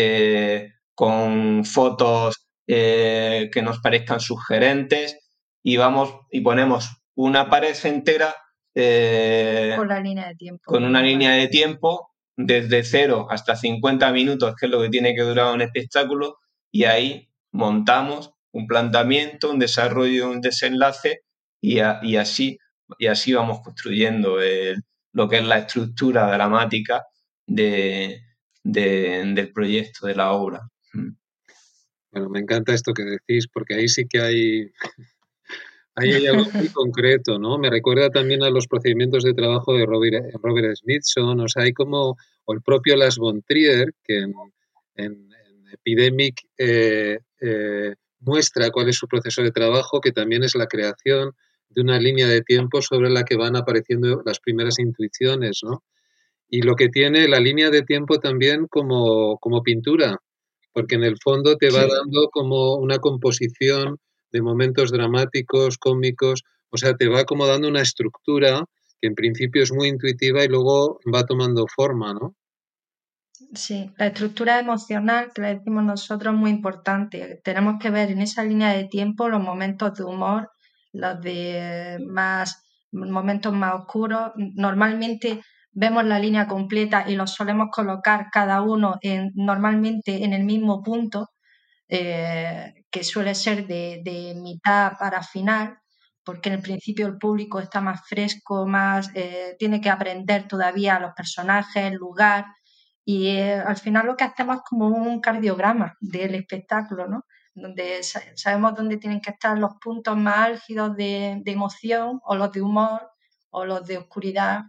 con fotos que nos parezcan sugerentes, y ponemos una pared entera con la línea de tiempo. Con una línea de tiempo desde 0 hasta 50 minutos, que es lo que tiene que durar un espectáculo, y ahí montamos un planteamiento, un desarrollo, un desenlace, y así vamos construyendo lo que es la estructura dramática del proyecto, de la obra. Bueno, me encanta esto que decís, porque ahí sí que hay algo muy concreto, ¿no? Me recuerda también a los procedimientos de trabajo de Robert Smithson, o sea, hay como, o el propio Lars von Trier, que en Epidemic muestra cuál es su proceso de trabajo, que también es la creación de una línea de tiempo sobre la que van apareciendo las primeras intuiciones, ¿no? Y lo que tiene la línea de tiempo también como pintura, porque en el fondo te va dando como una composición de momentos dramáticos, cómicos, o sea, te va como dando una estructura que en principio es muy intuitiva y luego va tomando forma, ¿no? Sí, la estructura emocional, que le decimos nosotros, es muy importante. Tenemos que ver en esa línea de tiempo los momentos de humor, los de momentos más oscuros. Normalmente vemos la línea completa y los solemos colocar cada uno normalmente en el mismo punto, que suele ser de mitad para final, porque en el principio el público está más fresco, tiene que aprender todavía los personajes, el lugar, y al final lo que hacemos es como un cardiograma del espectáculo, ¿no? Donde sabemos dónde tienen que estar los puntos más álgidos de emoción, o los de humor, o los de oscuridad.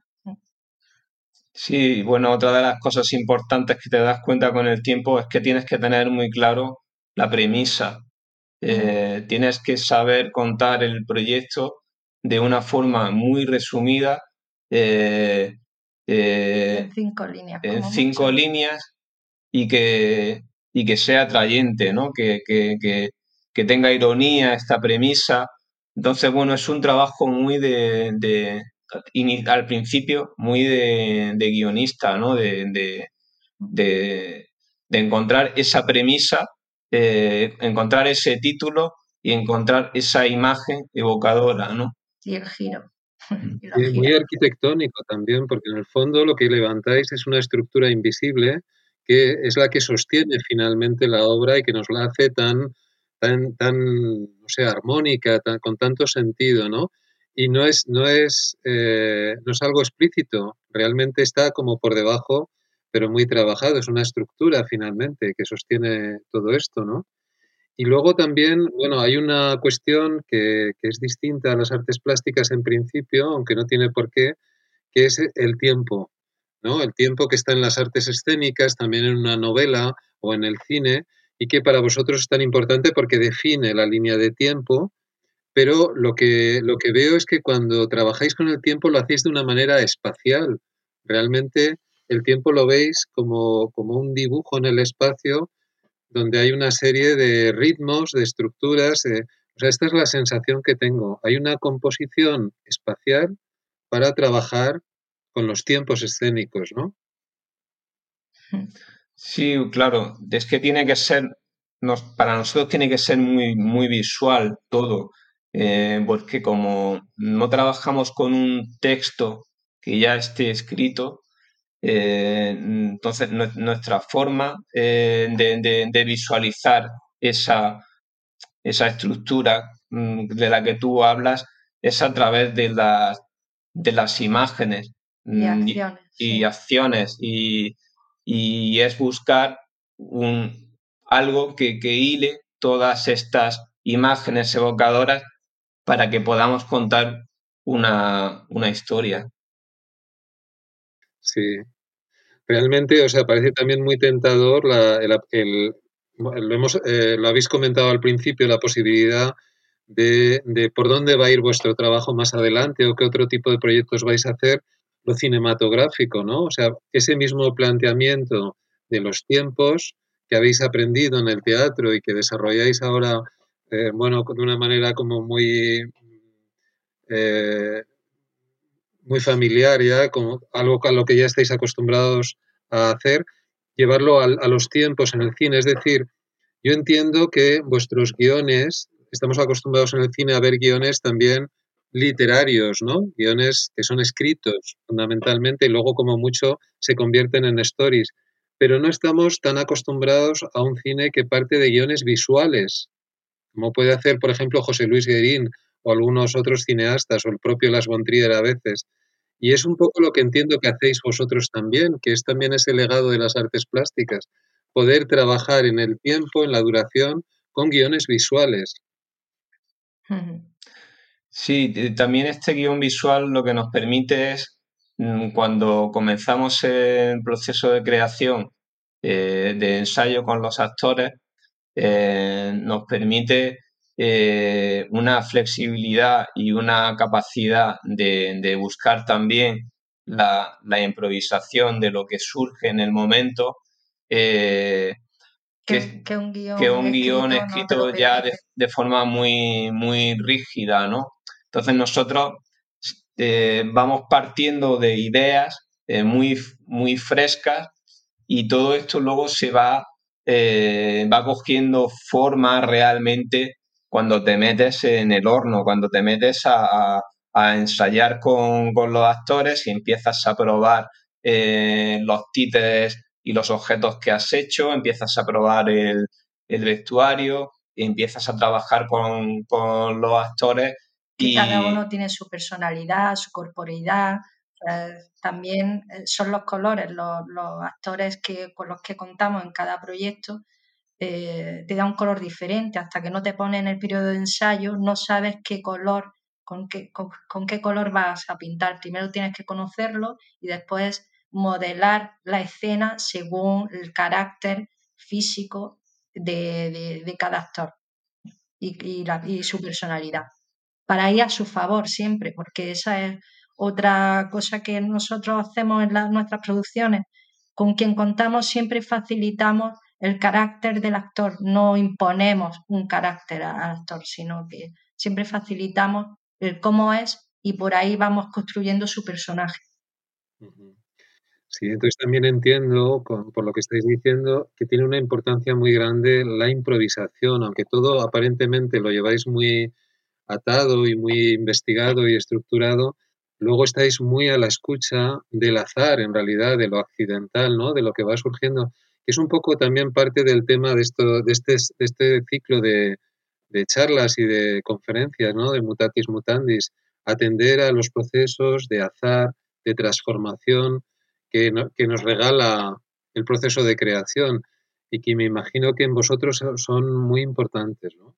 Sí, bueno, otra de las cosas importantes que te das cuenta con el tiempo es que tienes que tener muy claro la premisa. Tienes que saber contar el proyecto de una forma muy resumida, En 5 líneas. En 5 líneas, y que sea atrayente, ¿no? Que tenga ironía esta premisa. Entonces, bueno, es un trabajo muy al principio, muy de guionista, ¿no? De encontrar esa premisa, encontrar ese título y encontrar esa imagen evocadora, ¿no? Y el giro. Sí, muy arquitectónico también, porque en el fondo lo que levantáis es una estructura invisible que es la que sostiene finalmente la obra y que nos la hace tan, no sé, armónica, con tanto sentido, ¿no? Y no es algo explícito, realmente está como por debajo, pero muy trabajado, es una estructura finalmente que sostiene todo esto, ¿no? Y luego también, bueno, hay una cuestión que es distinta a las artes plásticas en principio, aunque no tiene por qué, que es el tiempo, ¿no? El tiempo que está en las artes escénicas, también en una novela o en el cine, y que para vosotros es tan importante porque define la línea de tiempo, pero lo que veo es que cuando trabajáis con el tiempo lo hacéis de una manera espacial. Realmente el tiempo lo veis como un dibujo en el espacio donde hay una serie de ritmos, de estructuras. O sea, esta es la sensación que tengo. Hay una composición espacial para trabajar con los tiempos escénicos, ¿no? Sí, claro. Es que tiene que ser, para nosotros tiene que ser muy, muy visual todo, porque como no trabajamos con un texto que ya esté escrito, entonces nuestra forma de visualizar esa estructura de la que tú hablas es a través de las imágenes y acciones, y es buscar algo que hile todas estas imágenes evocadoras para que podamos contar una historia. Sí. Realmente, o sea, parece también muy tentador lo habéis comentado al principio, la posibilidad de por dónde va a ir vuestro trabajo más adelante o qué otro tipo de proyectos vais a hacer, lo cinematográfico, ¿no? O sea, ese mismo planteamiento de los tiempos que habéis aprendido en el teatro y que desarrolláis ahora, bueno, de una manera como eh, muy familiar ya, como algo a lo que ya estáis acostumbrados a hacer, llevarlo a los tiempos en el cine. Es decir, yo entiendo que vuestros guiones, estamos acostumbrados en el cine a ver guiones también literarios, ¿no? Guiones que son escritos fundamentalmente y luego como mucho se convierten en stories. Pero no estamos tan acostumbrados a un cine que parte de guiones visuales, como puede hacer, por ejemplo, José Luis Guerín o algunos otros cineastas o el propio Las von Trier a veces. Y es un poco lo que entiendo que hacéis vosotros también, que es también ese legado de las artes plásticas, poder trabajar en el tiempo, en la duración, con guiones visuales. Sí, también este guión visual lo que nos permite es, cuando comenzamos el proceso de creación, de ensayo con los actores, nos permite una flexibilidad y una capacidad de buscar también la improvisación de lo que surge en el momento, que, Que un que guión un guión escrito no te lo escrito ya permite. de forma muy, muy rígida, ¿no? Entonces nosotros vamos partiendo de ideas muy, muy frescas y todo esto luego va cogiendo forma realmente cuando te metes en el horno, cuando te metes a ensayar con los actores y empiezas a probar los títeres y los objetos que has hecho, empiezas a probar el vestuario, empiezas a trabajar con los actores Que cada y uno tiene su personalidad, su corporeidad. También son los colores, los actores con los que contamos en cada proyecto. Te da un color diferente. Hasta que no te pones en el periodo de ensayo, no sabes qué color, con qué color vas a pintar. Primero tienes que conocerlo y después modelar la escena según el carácter físico de cada actor y su personalidad, para ir a su favor siempre, porque esa es otra cosa que nosotros hacemos en nuestras producciones. Con quien contamos siempre facilitamos el carácter del actor, no imponemos un carácter al actor, sino que siempre facilitamos el cómo es y por ahí vamos construyendo su personaje. Sí, entonces también entiendo, por lo que estáis diciendo, que tiene una importancia muy grande la improvisación, aunque todo aparentemente lo lleváis muy atado y muy investigado y estructurado, luego estáis muy a la escucha del azar, en realidad, de lo accidental, ¿no? De lo que va surgiendo, que es un poco también parte del tema de este ciclo de charlas y de conferencias, ¿no? De Mutatis Mutandis, atender a los procesos de azar, de transformación que nos regala el proceso de creación y que me imagino que en vosotros son muy importantes, ¿no?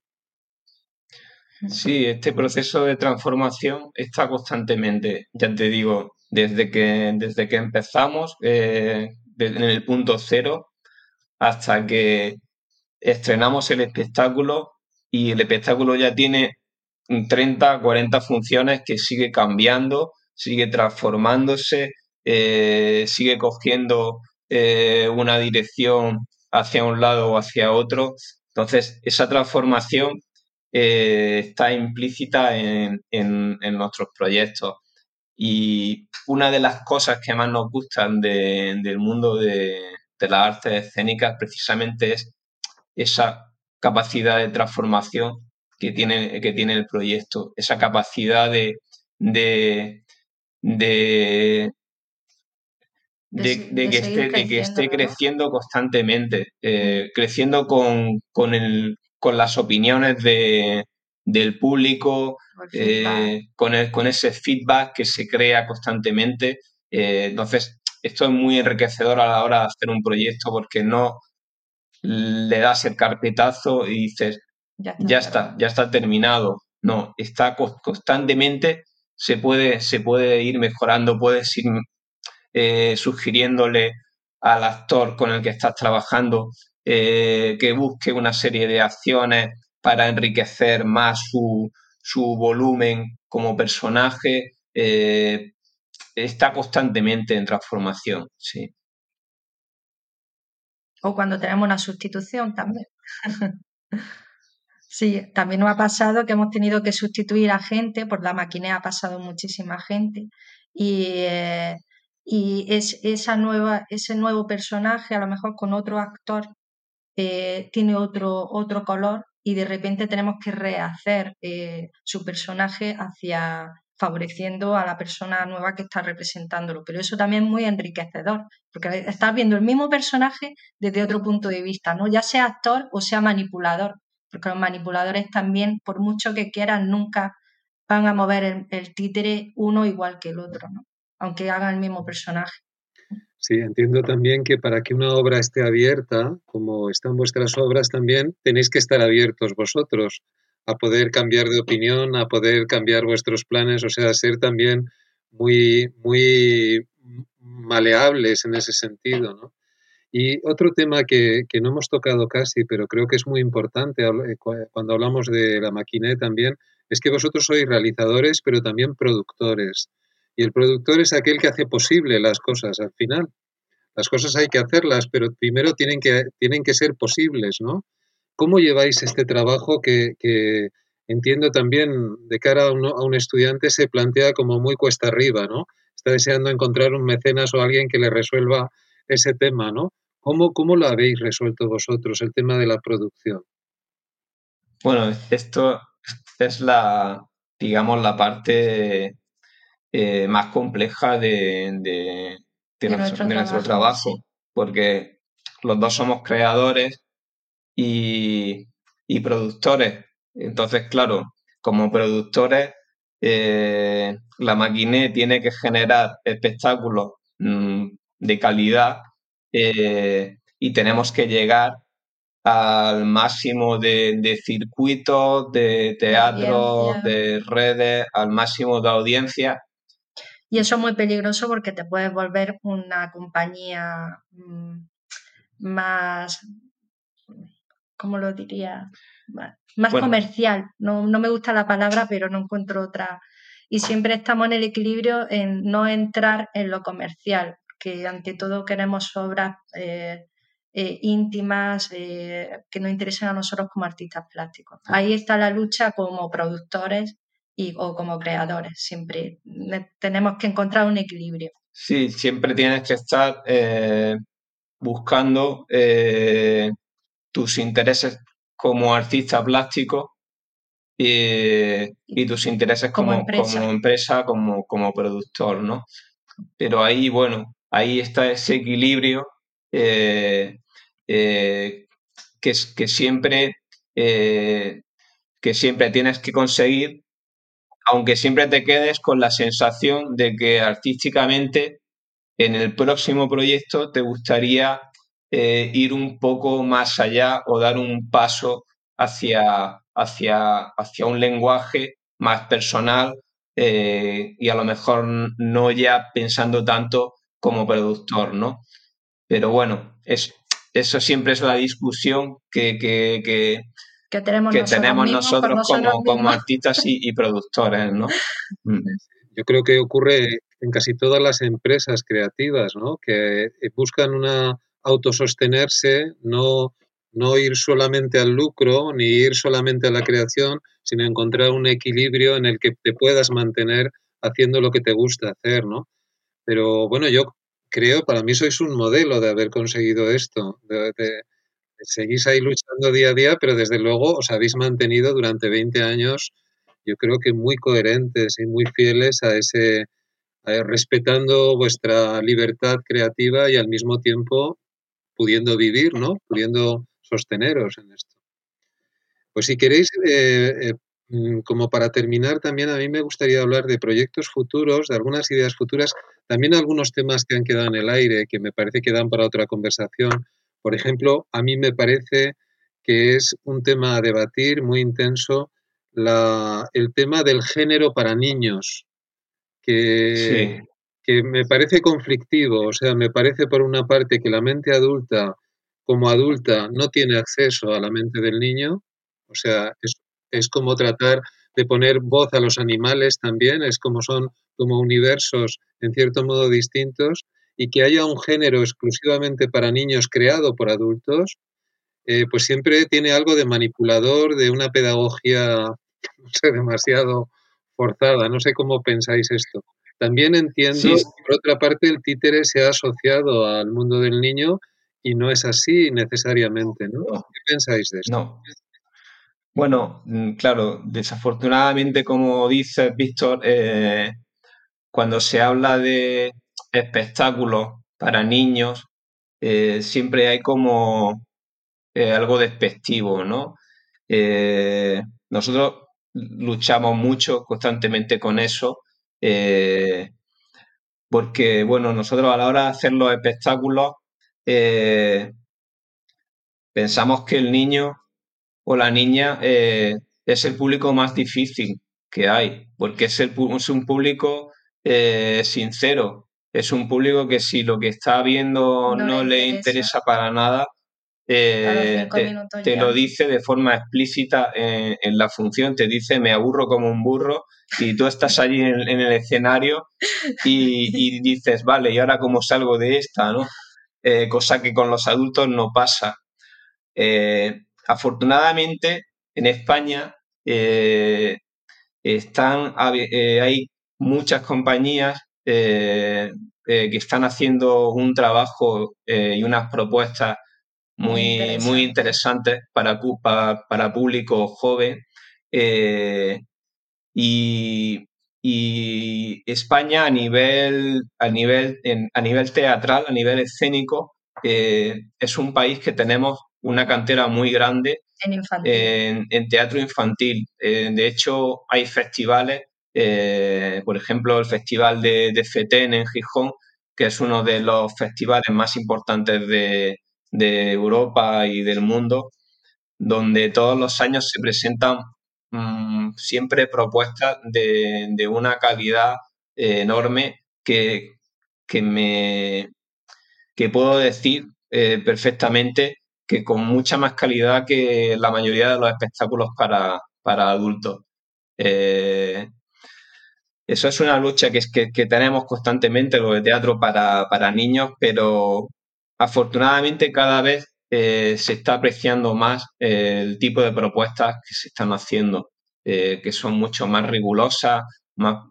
sí, este proceso de transformación está constantemente, ya te digo, desde que empezamos en el punto cero hasta que estrenamos el espectáculo y el espectáculo ya tiene 30, 40 funciones que sigue cambiando, sigue transformándose, sigue cogiendo una dirección hacia un lado o hacia otro. Entonces, esa transformación está implícita en nuestros proyectos. Y una de las cosas que más nos gustan del mundo de las artes escénicas precisamente es esa capacidad de transformación que tiene el proyecto, esa capacidad de, de, De seguir de que esté creciéndolo, ¿no? creciendo constantemente, creciendo con las opiniones del público, El feedback. con ese feedback que se crea constantemente. Entonces, esto es muy enriquecedor a la hora de hacer un proyecto porque no le das el carpetazo y dices, ya está terminado. No, está constantemente, se puede ir mejorando, puedes ir sugiriéndole al actor con el que estás trabajando que busque una serie de acciones para enriquecer más su volumen como personaje. Está constantemente en transformación, sí. O cuando tenemos una sustitución también. Sí, también nos ha pasado que hemos tenido que sustituir a gente, por la maquinea ha pasado muchísima gente, y ese nuevo personaje, a lo mejor con otro actor, tiene otro color y de repente tenemos que rehacer su personaje favoreciendo a la persona nueva que está representándolo. Pero eso también es muy enriquecedor, porque estás viendo el mismo personaje desde otro punto de vista, ¿no? Ya sea actor o sea manipulador, porque los manipuladores también, por mucho que quieran, nunca van a mover el títere uno igual que el otro, ¿no? Aunque hagan el mismo personaje. Sí, entiendo también que para que una obra esté abierta, como están vuestras obras también, tenéis que estar abiertos vosotros a poder cambiar de opinión, a poder cambiar vuestros planes, o sea, ser también muy maleables en ese sentido, ¿no? Y otro tema que no hemos tocado casi, pero creo que es muy importante cuando hablamos de la Maquiné también, es que vosotros sois realizadores, pero también productores. Y el productor es aquel que hace posible las cosas al final. Las cosas hay que hacerlas, pero primero tienen que ser posibles, ¿no? ¿Cómo lleváis este trabajo que entiendo también de cara a un estudiante se plantea como muy cuesta arriba, ¿no? Está deseando encontrar un mecenas o alguien que le resuelva ese tema, ¿no? ¿Cómo lo habéis resuelto vosotros, el tema de la producción? Bueno, esto es digamos, la parte más compleja de nuestro trabajo, sí. porque los dos somos creadores y productores. Entonces, claro, como productores, la Maquiné tiene que generar espectáculos de calidad y tenemos que llegar al máximo de circuitos, de teatros, de redes, al máximo de audiencia. Y eso es muy peligroso porque te puedes volver una compañía más, ¿cómo lo diría? Más Bueno, comercial. No me gusta la palabra, pero no encuentro otra. Y siempre estamos en el equilibrio en no entrar en lo comercial, que ante todo queremos obras íntimas que nos interesen a nosotros como artistas plásticos. Ahí está la lucha como productores o como creadores. Siempre tenemos que encontrar un equilibrio. sí, siempre tienes que estar buscando tus intereses como artista plástico y tus intereses como empresa, como productor, ¿no? Pero ahí, bueno, ahí está ese equilibrio que siempre tienes que conseguir, aunque siempre te quedes con la sensación de que artísticamente en el próximo proyecto te gustaría ir un poco más allá o dar un paso hacia un lenguaje más personal y a lo mejor no ya pensando tanto como productor, ¿no? Pero bueno, eso siempre es la discusión que tenemos nosotros como artistas y productores, ¿no? Yo creo que ocurre en casi todas las empresas creativas, ¿no? Que buscan una autosostenerse, no ir solamente al lucro ni ir solamente a la creación, sino encontrar un equilibrio en el que te puedas mantener haciendo lo que te gusta hacer, ¿no? Pero bueno, yo creo, para mí sois un modelo de haber conseguido esto, seguís ahí luchando día a día, pero desde luego os habéis mantenido durante 20 años, yo creo que muy coherentes y muy fieles respetando vuestra libertad creativa y al mismo tiempo pudiendo vivir, ¿no? Pudiendo sosteneros en esto. Pues si queréis, como para terminar, también a mí me gustaría hablar de proyectos futuros, de algunas ideas futuras, también algunos temas que han quedado en el aire, que me parece que dan para otra conversación. Por ejemplo, a mí me parece que es un tema a debatir muy intenso, el tema del género para niños, que, Sí. que me parece conflictivo. O sea, me parece por una parte que la mente adulta, como adulta, no tiene acceso a la mente del niño. O sea, es como tratar de poner voz a los animales también, es como son como universos en cierto modo distintos, y que haya un género exclusivamente para niños creado por adultos, pues siempre tiene algo de manipulador, de una pedagogía, no sé, demasiado forzada. No sé cómo pensáis esto. También entiendo Sí, que, por otra parte, el títere se ha asociado al mundo del niño y no es así necesariamente, ¿no? no, ¿Qué pensáis de esto? no. Bueno, claro, desafortunadamente, como dices, Víctor, cuando se habla de espectáculos para niños, siempre hay como algo despectivo, ¿no? Nosotros luchamos mucho constantemente con eso, eh, porque, bueno, nosotros a la hora de hacer los espectáculos, eh, pensamos que el niño o la niña es el público más difícil que hay, porque es un público sincero, es un público que si lo que está viendo No le no le interesa. interesa para nada, A los 5 minutos te ya. lo dice de forma explícita en la función, te dice me aburro como un burro y tú estás allí en el escenario y dices, vale, ¿y ahora cómo salgo de esta, no? Cosa que con los adultos no pasa. Afortunadamente, en España hay muchas compañías que están haciendo un trabajo y unas propuestas muy interesantes para público joven. eh, y, y España a nivel teatral, a nivel escénico, es un país que tenemos una cantera muy grande En infantil. en teatro infantil. De hecho, hay festivales, por ejemplo, el Festival de FETEN en Gijón, que es uno de los festivales más importantes de Europa y del mundo, donde todos los años se presentan siempre propuestas de una calidad enorme que me que puedo decir perfectamente que con mucha más calidad que la mayoría de los espectáculos para adultos. Eh, Eso es una lucha que tenemos constantemente, lo de teatro para niños, pero afortunadamente cada vez se está apreciando más el tipo de propuestas que se están haciendo, que son mucho más rigurosas, más,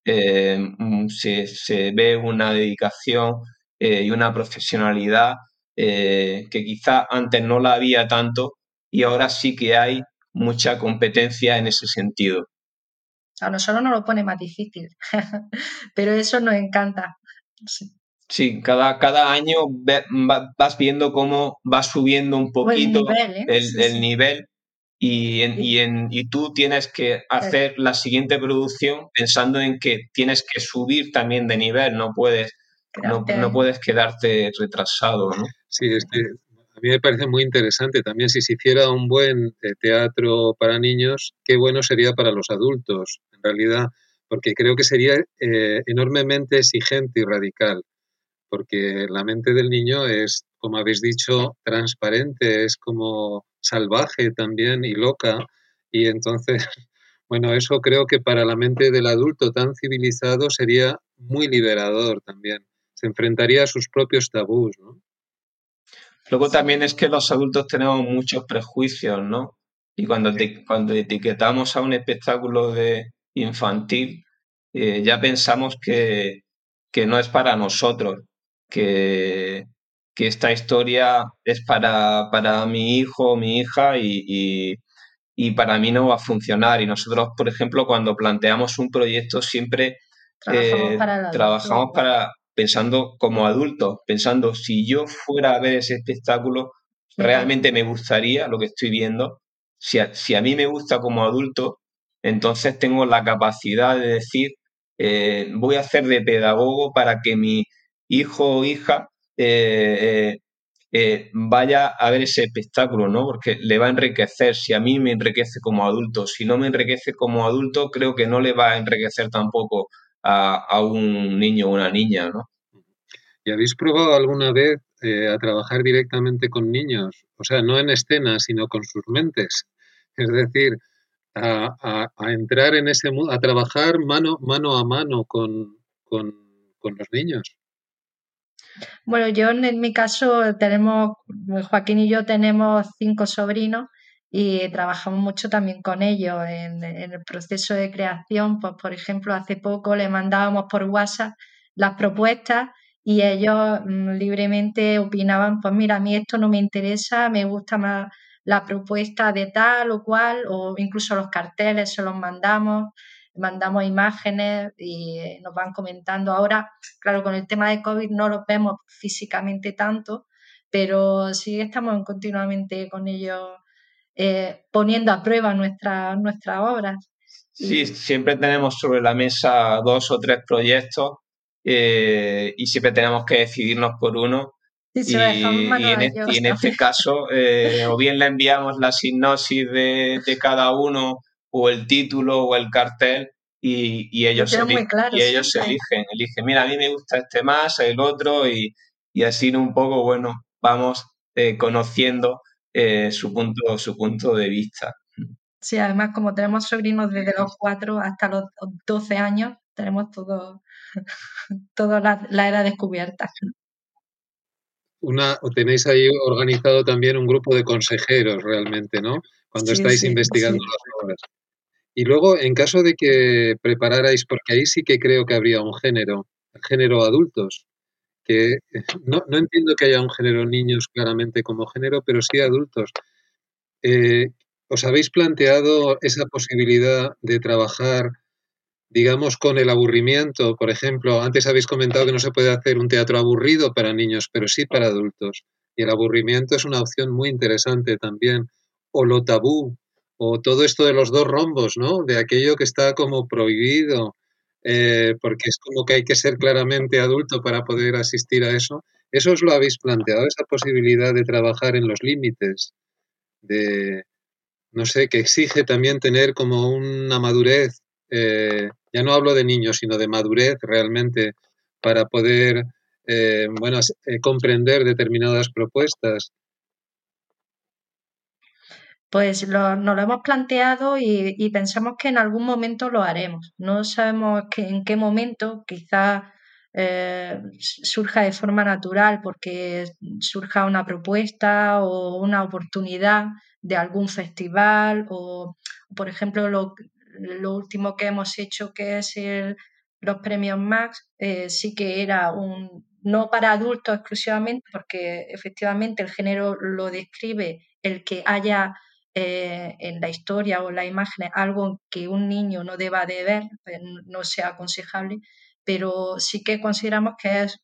se ve una dedicación y una profesionalidad que quizá antes no la había tanto y ahora sí que hay mucha competencia en ese sentido. A nosotros nos lo pone más difícil, pero eso nos encanta. Sí. Sí, cada año vas viendo cómo va subiendo un O el poquito nivel, ¿eh? el nivel y tú tienes que hacer la siguiente producción pensando en que tienes que subir también de nivel, no puedes quedarte retrasado, ¿no? Sí, es que a mí me parece muy interesante también si se hiciera un buen teatro para niños, qué bueno sería para los adultos, en realidad, porque creo que sería enormemente exigente y radical, porque la mente del niño es, como habéis dicho, transparente, es como salvaje también y loca, y entonces, bueno, eso creo que para la mente del adulto tan civilizado sería muy liberador también, se enfrentaría a sus propios tabús, ¿no? Luego también es que los adultos tenemos muchos prejuicios, ¿no? Y cuando etiquetamos a un espectáculo de infantil, ya pensamos que no es para nosotros, que, que esta historia es para mi hijo o mi hija y para mí no va a funcionar. Y nosotros, por ejemplo, cuando planteamos un proyecto siempre Trabajamos para el adulto. trabajamos pensando como adultos, pensando si yo fuera a ver ese espectáculo, realmente me gustaría lo que estoy viendo. Si a mí me gusta como adulto, entonces tengo la capacidad de decir, voy a hacer de pedagogo para que mi hijo o hija vaya a ver ese espectáculo, ¿no? Porque le va a enriquecer. Si a mí me enriquece como adulto, si no me enriquece como adulto, creo que no le va a enriquecer tampoco a un niño o una niña, ¿no? ¿Y habéis probado alguna vez a trabajar directamente con niños? O sea, no en escena, sino con sus mentes. Es decir, a entrar en ese mundo, a trabajar mano a mano con los niños. Bueno, yo en mi caso tenemos, Joaquín y yo tenemos 5 sobrinos y trabajamos mucho también con ellos en el proceso de creación. Pues, por ejemplo, hace poco le mandábamos por WhatsApp las propuestas y ellos libremente opinaban, pues mira, a mí esto no me interesa, me gusta más la propuesta de tal o cual, o incluso los carteles se los mandamos imágenes y nos van comentando. Ahora, claro, con el tema de COVID no los vemos físicamente tanto, pero sí estamos continuamente con ellos poniendo a prueba nuestras obras. Sí, siempre tenemos sobre la mesa 2 o 3 proyectos y siempre tenemos que decidirnos por uno. Sí, se lo dejamos Y en maravilloso. este caso, o bien le enviamos la sinopsis de cada uno, o el título, o el cartel, y Lo ellos, tienen muy claro y ellos siempre. eligen, mira, a mí me gusta este más, el otro, y así un poco, bueno, vamos conociendo su punto de vista. Sí, además, como tenemos sobrinos desde los 4 hasta los 12 años, tenemos toda la era descubierta. O tenéis ahí organizado también un grupo de consejeros realmente, ¿no? Cuando Sí, estáis sí, investigando sí. las obras. Y luego, en caso de que prepararais, porque ahí sí que creo que habría un género, el género adultos, que no entiendo que haya un género niños claramente como género, pero sí adultos. ¿Os habéis planteado esa posibilidad de trabajar, digamos, con el aburrimiento? Por ejemplo, antes habéis comentado que no se puede hacer un teatro aburrido para niños, pero sí para adultos. Y el aburrimiento es una opción muy interesante también. O lo tabú, o todo esto de los dos rombos, ¿no? De aquello que está como prohibido, porque es como que hay que ser claramente adulto para poder asistir a eso. ¿Eso os lo habéis planteado, esa posibilidad de trabajar en los límites de, no sé, que exige también tener como una madurez, ya no hablo de niños, sino de madurez realmente para poder, bueno, comprender determinadas propuestas? Pues nos lo hemos planteado y pensamos que en algún momento lo haremos. No sabemos en qué momento, quizás surja de forma natural porque surja una propuesta o una oportunidad de algún festival o, por ejemplo, lo último que hemos hecho que es los premios Max, sí que era no para adultos exclusivamente porque efectivamente el género lo describe el que haya en la historia o en las imágenes algo que un niño no deba de ver, no sea aconsejable, pero sí que consideramos que es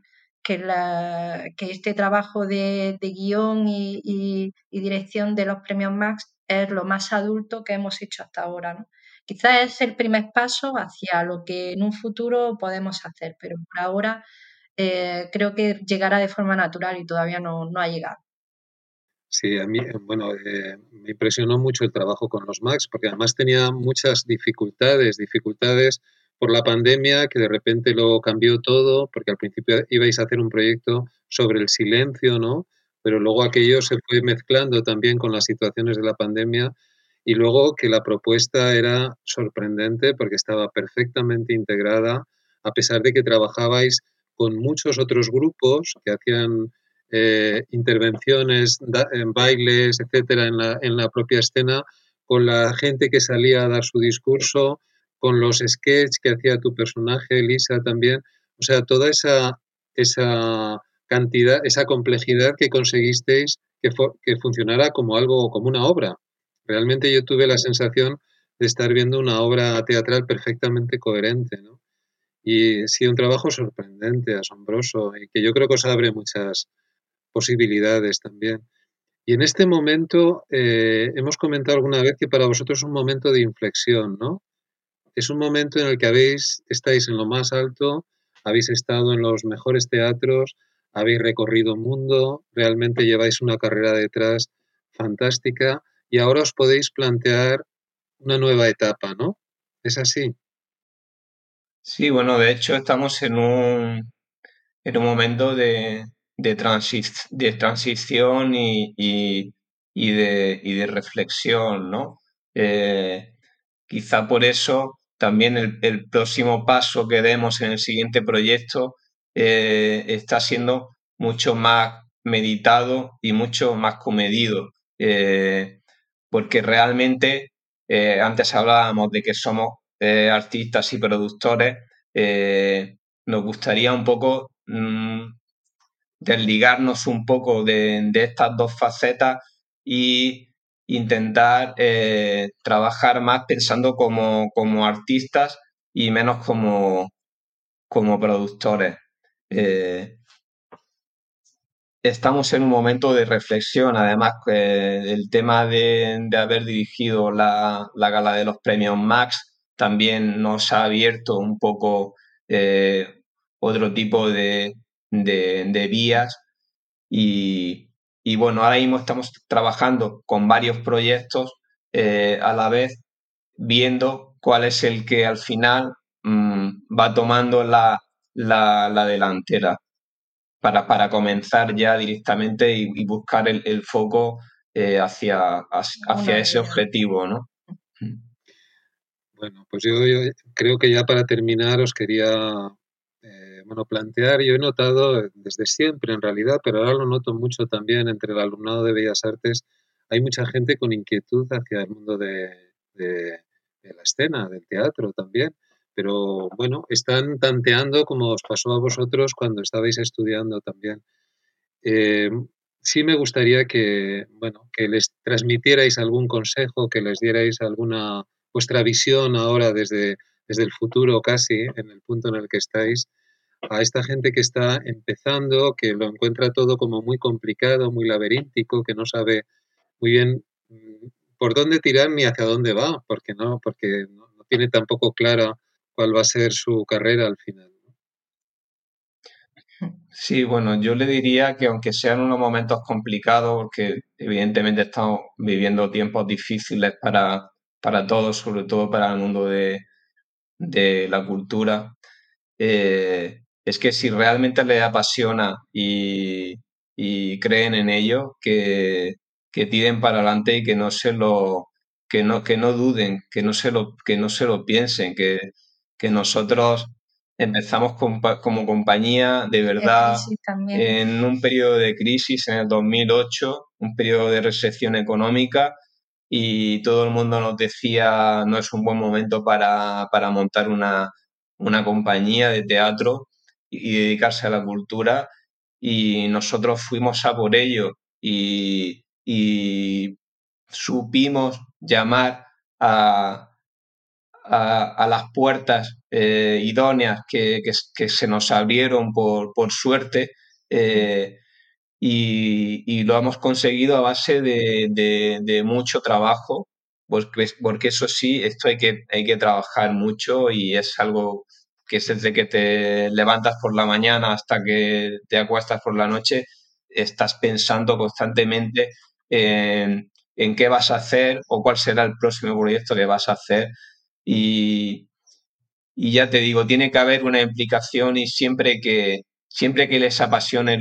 que este trabajo de guión y dirección de los premios Max es lo más adulto que hemos hecho hasta ahora, ¿no? Quizás es el primer paso hacia lo que en un futuro podemos hacer, pero por ahora creo que llegará de forma natural y todavía no ha llegado. Sí, a mí, bueno, me impresionó mucho el trabajo con los Max, porque además tenía muchas dificultades por la pandemia, que de repente lo cambió todo, porque al principio ibais a hacer un proyecto sobre el silencio, ¿no? Pero luego aquello se fue mezclando también con las situaciones de la pandemia y luego que la propuesta era sorprendente porque estaba perfectamente integrada, a pesar de que trabajabais con muchos otros grupos que hacían intervenciones, bailes, etcétera, en la propia escena, con la gente que salía a dar su discurso, con los sketches que hacía tu personaje, Lisa, también. O sea, toda esa cantidad, esa complejidad que conseguisteis que funcionara como algo, como una obra. Realmente yo tuve la sensación de estar viendo una obra teatral perfectamente coherente, ¿no? Y sí, un trabajo sorprendente, asombroso, y que yo creo que os abre muchas posibilidades también. Y en este momento, hemos comentado alguna vez que para vosotros es un momento de inflexión, ¿no? Es un momento en el que estáis en lo más alto, habéis estado en los mejores teatros, habéis recorrido mundo, realmente lleváis una carrera detrás fantástica y ahora os podéis plantear una nueva etapa, ¿no? ¿Es así? Sí, bueno, de hecho estamos en un momento de transición y de reflexión, ¿no? Eh, Quizá por eso también el próximo paso que demos en el siguiente proyecto está siendo mucho más meditado y mucho más comedido, porque realmente antes hablábamos de que somos artistas y productores, nos gustaría un poco desligarnos un poco de estas dos facetas y intentar trabajar más pensando como artistas y menos como productores. Eh, Estamos en un momento de reflexión, además el tema de haber dirigido la gala de los premios Max también nos ha abierto un poco otro tipo de vías y, y bueno, ahora mismo estamos trabajando con varios proyectos a la vez, viendo cuál es el que al final va tomando la delantera para comenzar ya directamente y buscar el foco hacia Una ese idea. objetivo, ¿no? Bueno, pues yo creo que ya para terminar os quería bueno, plantear, yo he notado desde siempre en realidad, pero ahora lo noto mucho también entre el alumnado de Bellas Artes, hay mucha gente con inquietud hacia el mundo de la escena, del teatro también, pero bueno, están tanteando como os pasó a vosotros cuando estabais estudiando también. Eh, sí me gustaría que, bueno, que les transmitierais algún consejo, que les dierais alguna vuestra visión ahora desde el futuro casi, en el punto en el que estáis, a esta gente que está empezando, que lo encuentra todo como muy complicado, muy laberíntico, que no sabe muy bien por dónde tirar ni hacia dónde va, porque no tiene tampoco clara cuál va a ser su carrera al final. Sí, bueno, yo le diría que aunque sean unos momentos complicados, porque evidentemente estamos viviendo tiempos difíciles para todos, sobre todo para el mundo de la cultura, es que si realmente les apasiona y creen en ello, que tiren para adelante y que no duden, que no se lo piensen, que nosotros empezamos como compañía de En verdad crisis también. en un periodo de crisis en el 2008, un periodo de recesión económica y todo el mundo nos decía no es un buen momento para montar una compañía de teatro y dedicarse a la cultura y nosotros fuimos a por ello y supimos llamar a, a las puertas idóneas que se nos abrieron por suerte y lo hemos conseguido a base de mucho trabajo, porque eso sí, esto hay que trabajar mucho y es algo que es desde que te levantas por la mañana hasta que te acuestas por la noche, estás pensando constantemente en qué vas a hacer o cuál será el próximo proyecto que vas a hacer. Y, y ya te digo, tiene que haber una implicación y siempre que les apasione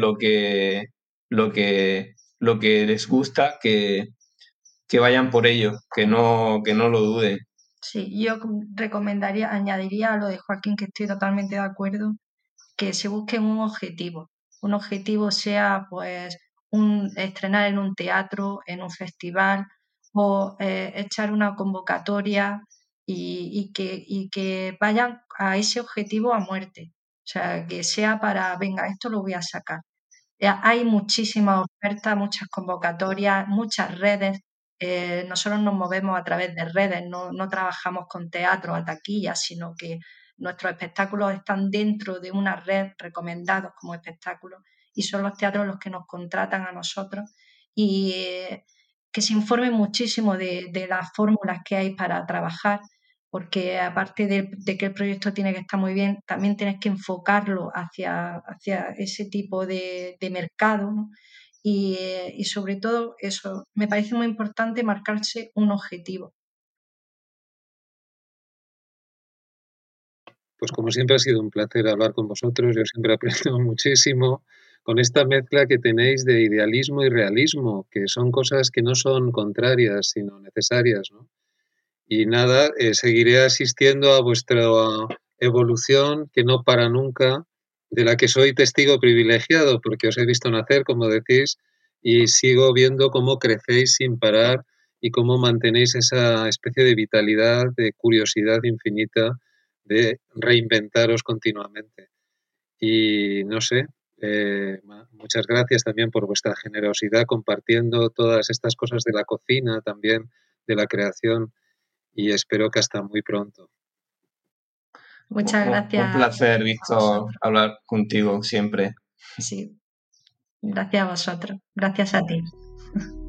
lo que les gusta, que vayan por ello, que no lo duden. Sí, yo recomendaría, añadiría a lo de Joaquín, que estoy totalmente de acuerdo, que se busquen un objetivo. Un objetivo sea pues estrenar en un teatro, en un festival o echar una convocatoria y que vayan a ese objetivo a muerte. O sea, que sea para, venga, esto lo voy a sacar. Hay muchísimas ofertas, muchas convocatorias, muchas redes. Nosotros nos movemos a través de redes, no trabajamos con teatro a taquilla, sino que nuestros espectáculos están dentro de una red recomendados como espectáculos y son los teatros los que nos contratan a nosotros y que se informen muchísimo de las fórmulas que hay para trabajar, porque aparte de que el proyecto tiene que estar muy bien, también tienes que enfocarlo hacia ese tipo de mercado, ¿no? Y sobre todo eso, me parece muy importante marcarse un objetivo. Pues como siempre ha sido un placer hablar con vosotros, yo siempre aprendo muchísimo con esta mezcla que tenéis de idealismo y realismo, que son cosas que no son contrarias, sino necesarias, ¿no? Y nada, seguiré asistiendo a vuestra evolución, que no para nunca, de la que soy testigo privilegiado, porque os he visto nacer, como decís, y sigo viendo cómo crecéis sin parar y cómo mantenéis esa especie de vitalidad, de curiosidad infinita, de reinventaros continuamente. Y no sé, muchas gracias también por vuestra generosidad compartiendo todas estas cosas de la cocina, también de la creación, y espero que hasta muy pronto. Muchas gracias. Un placer, Víctor, hablar contigo siempre. Sí, gracias a vosotros. Gracias a ti.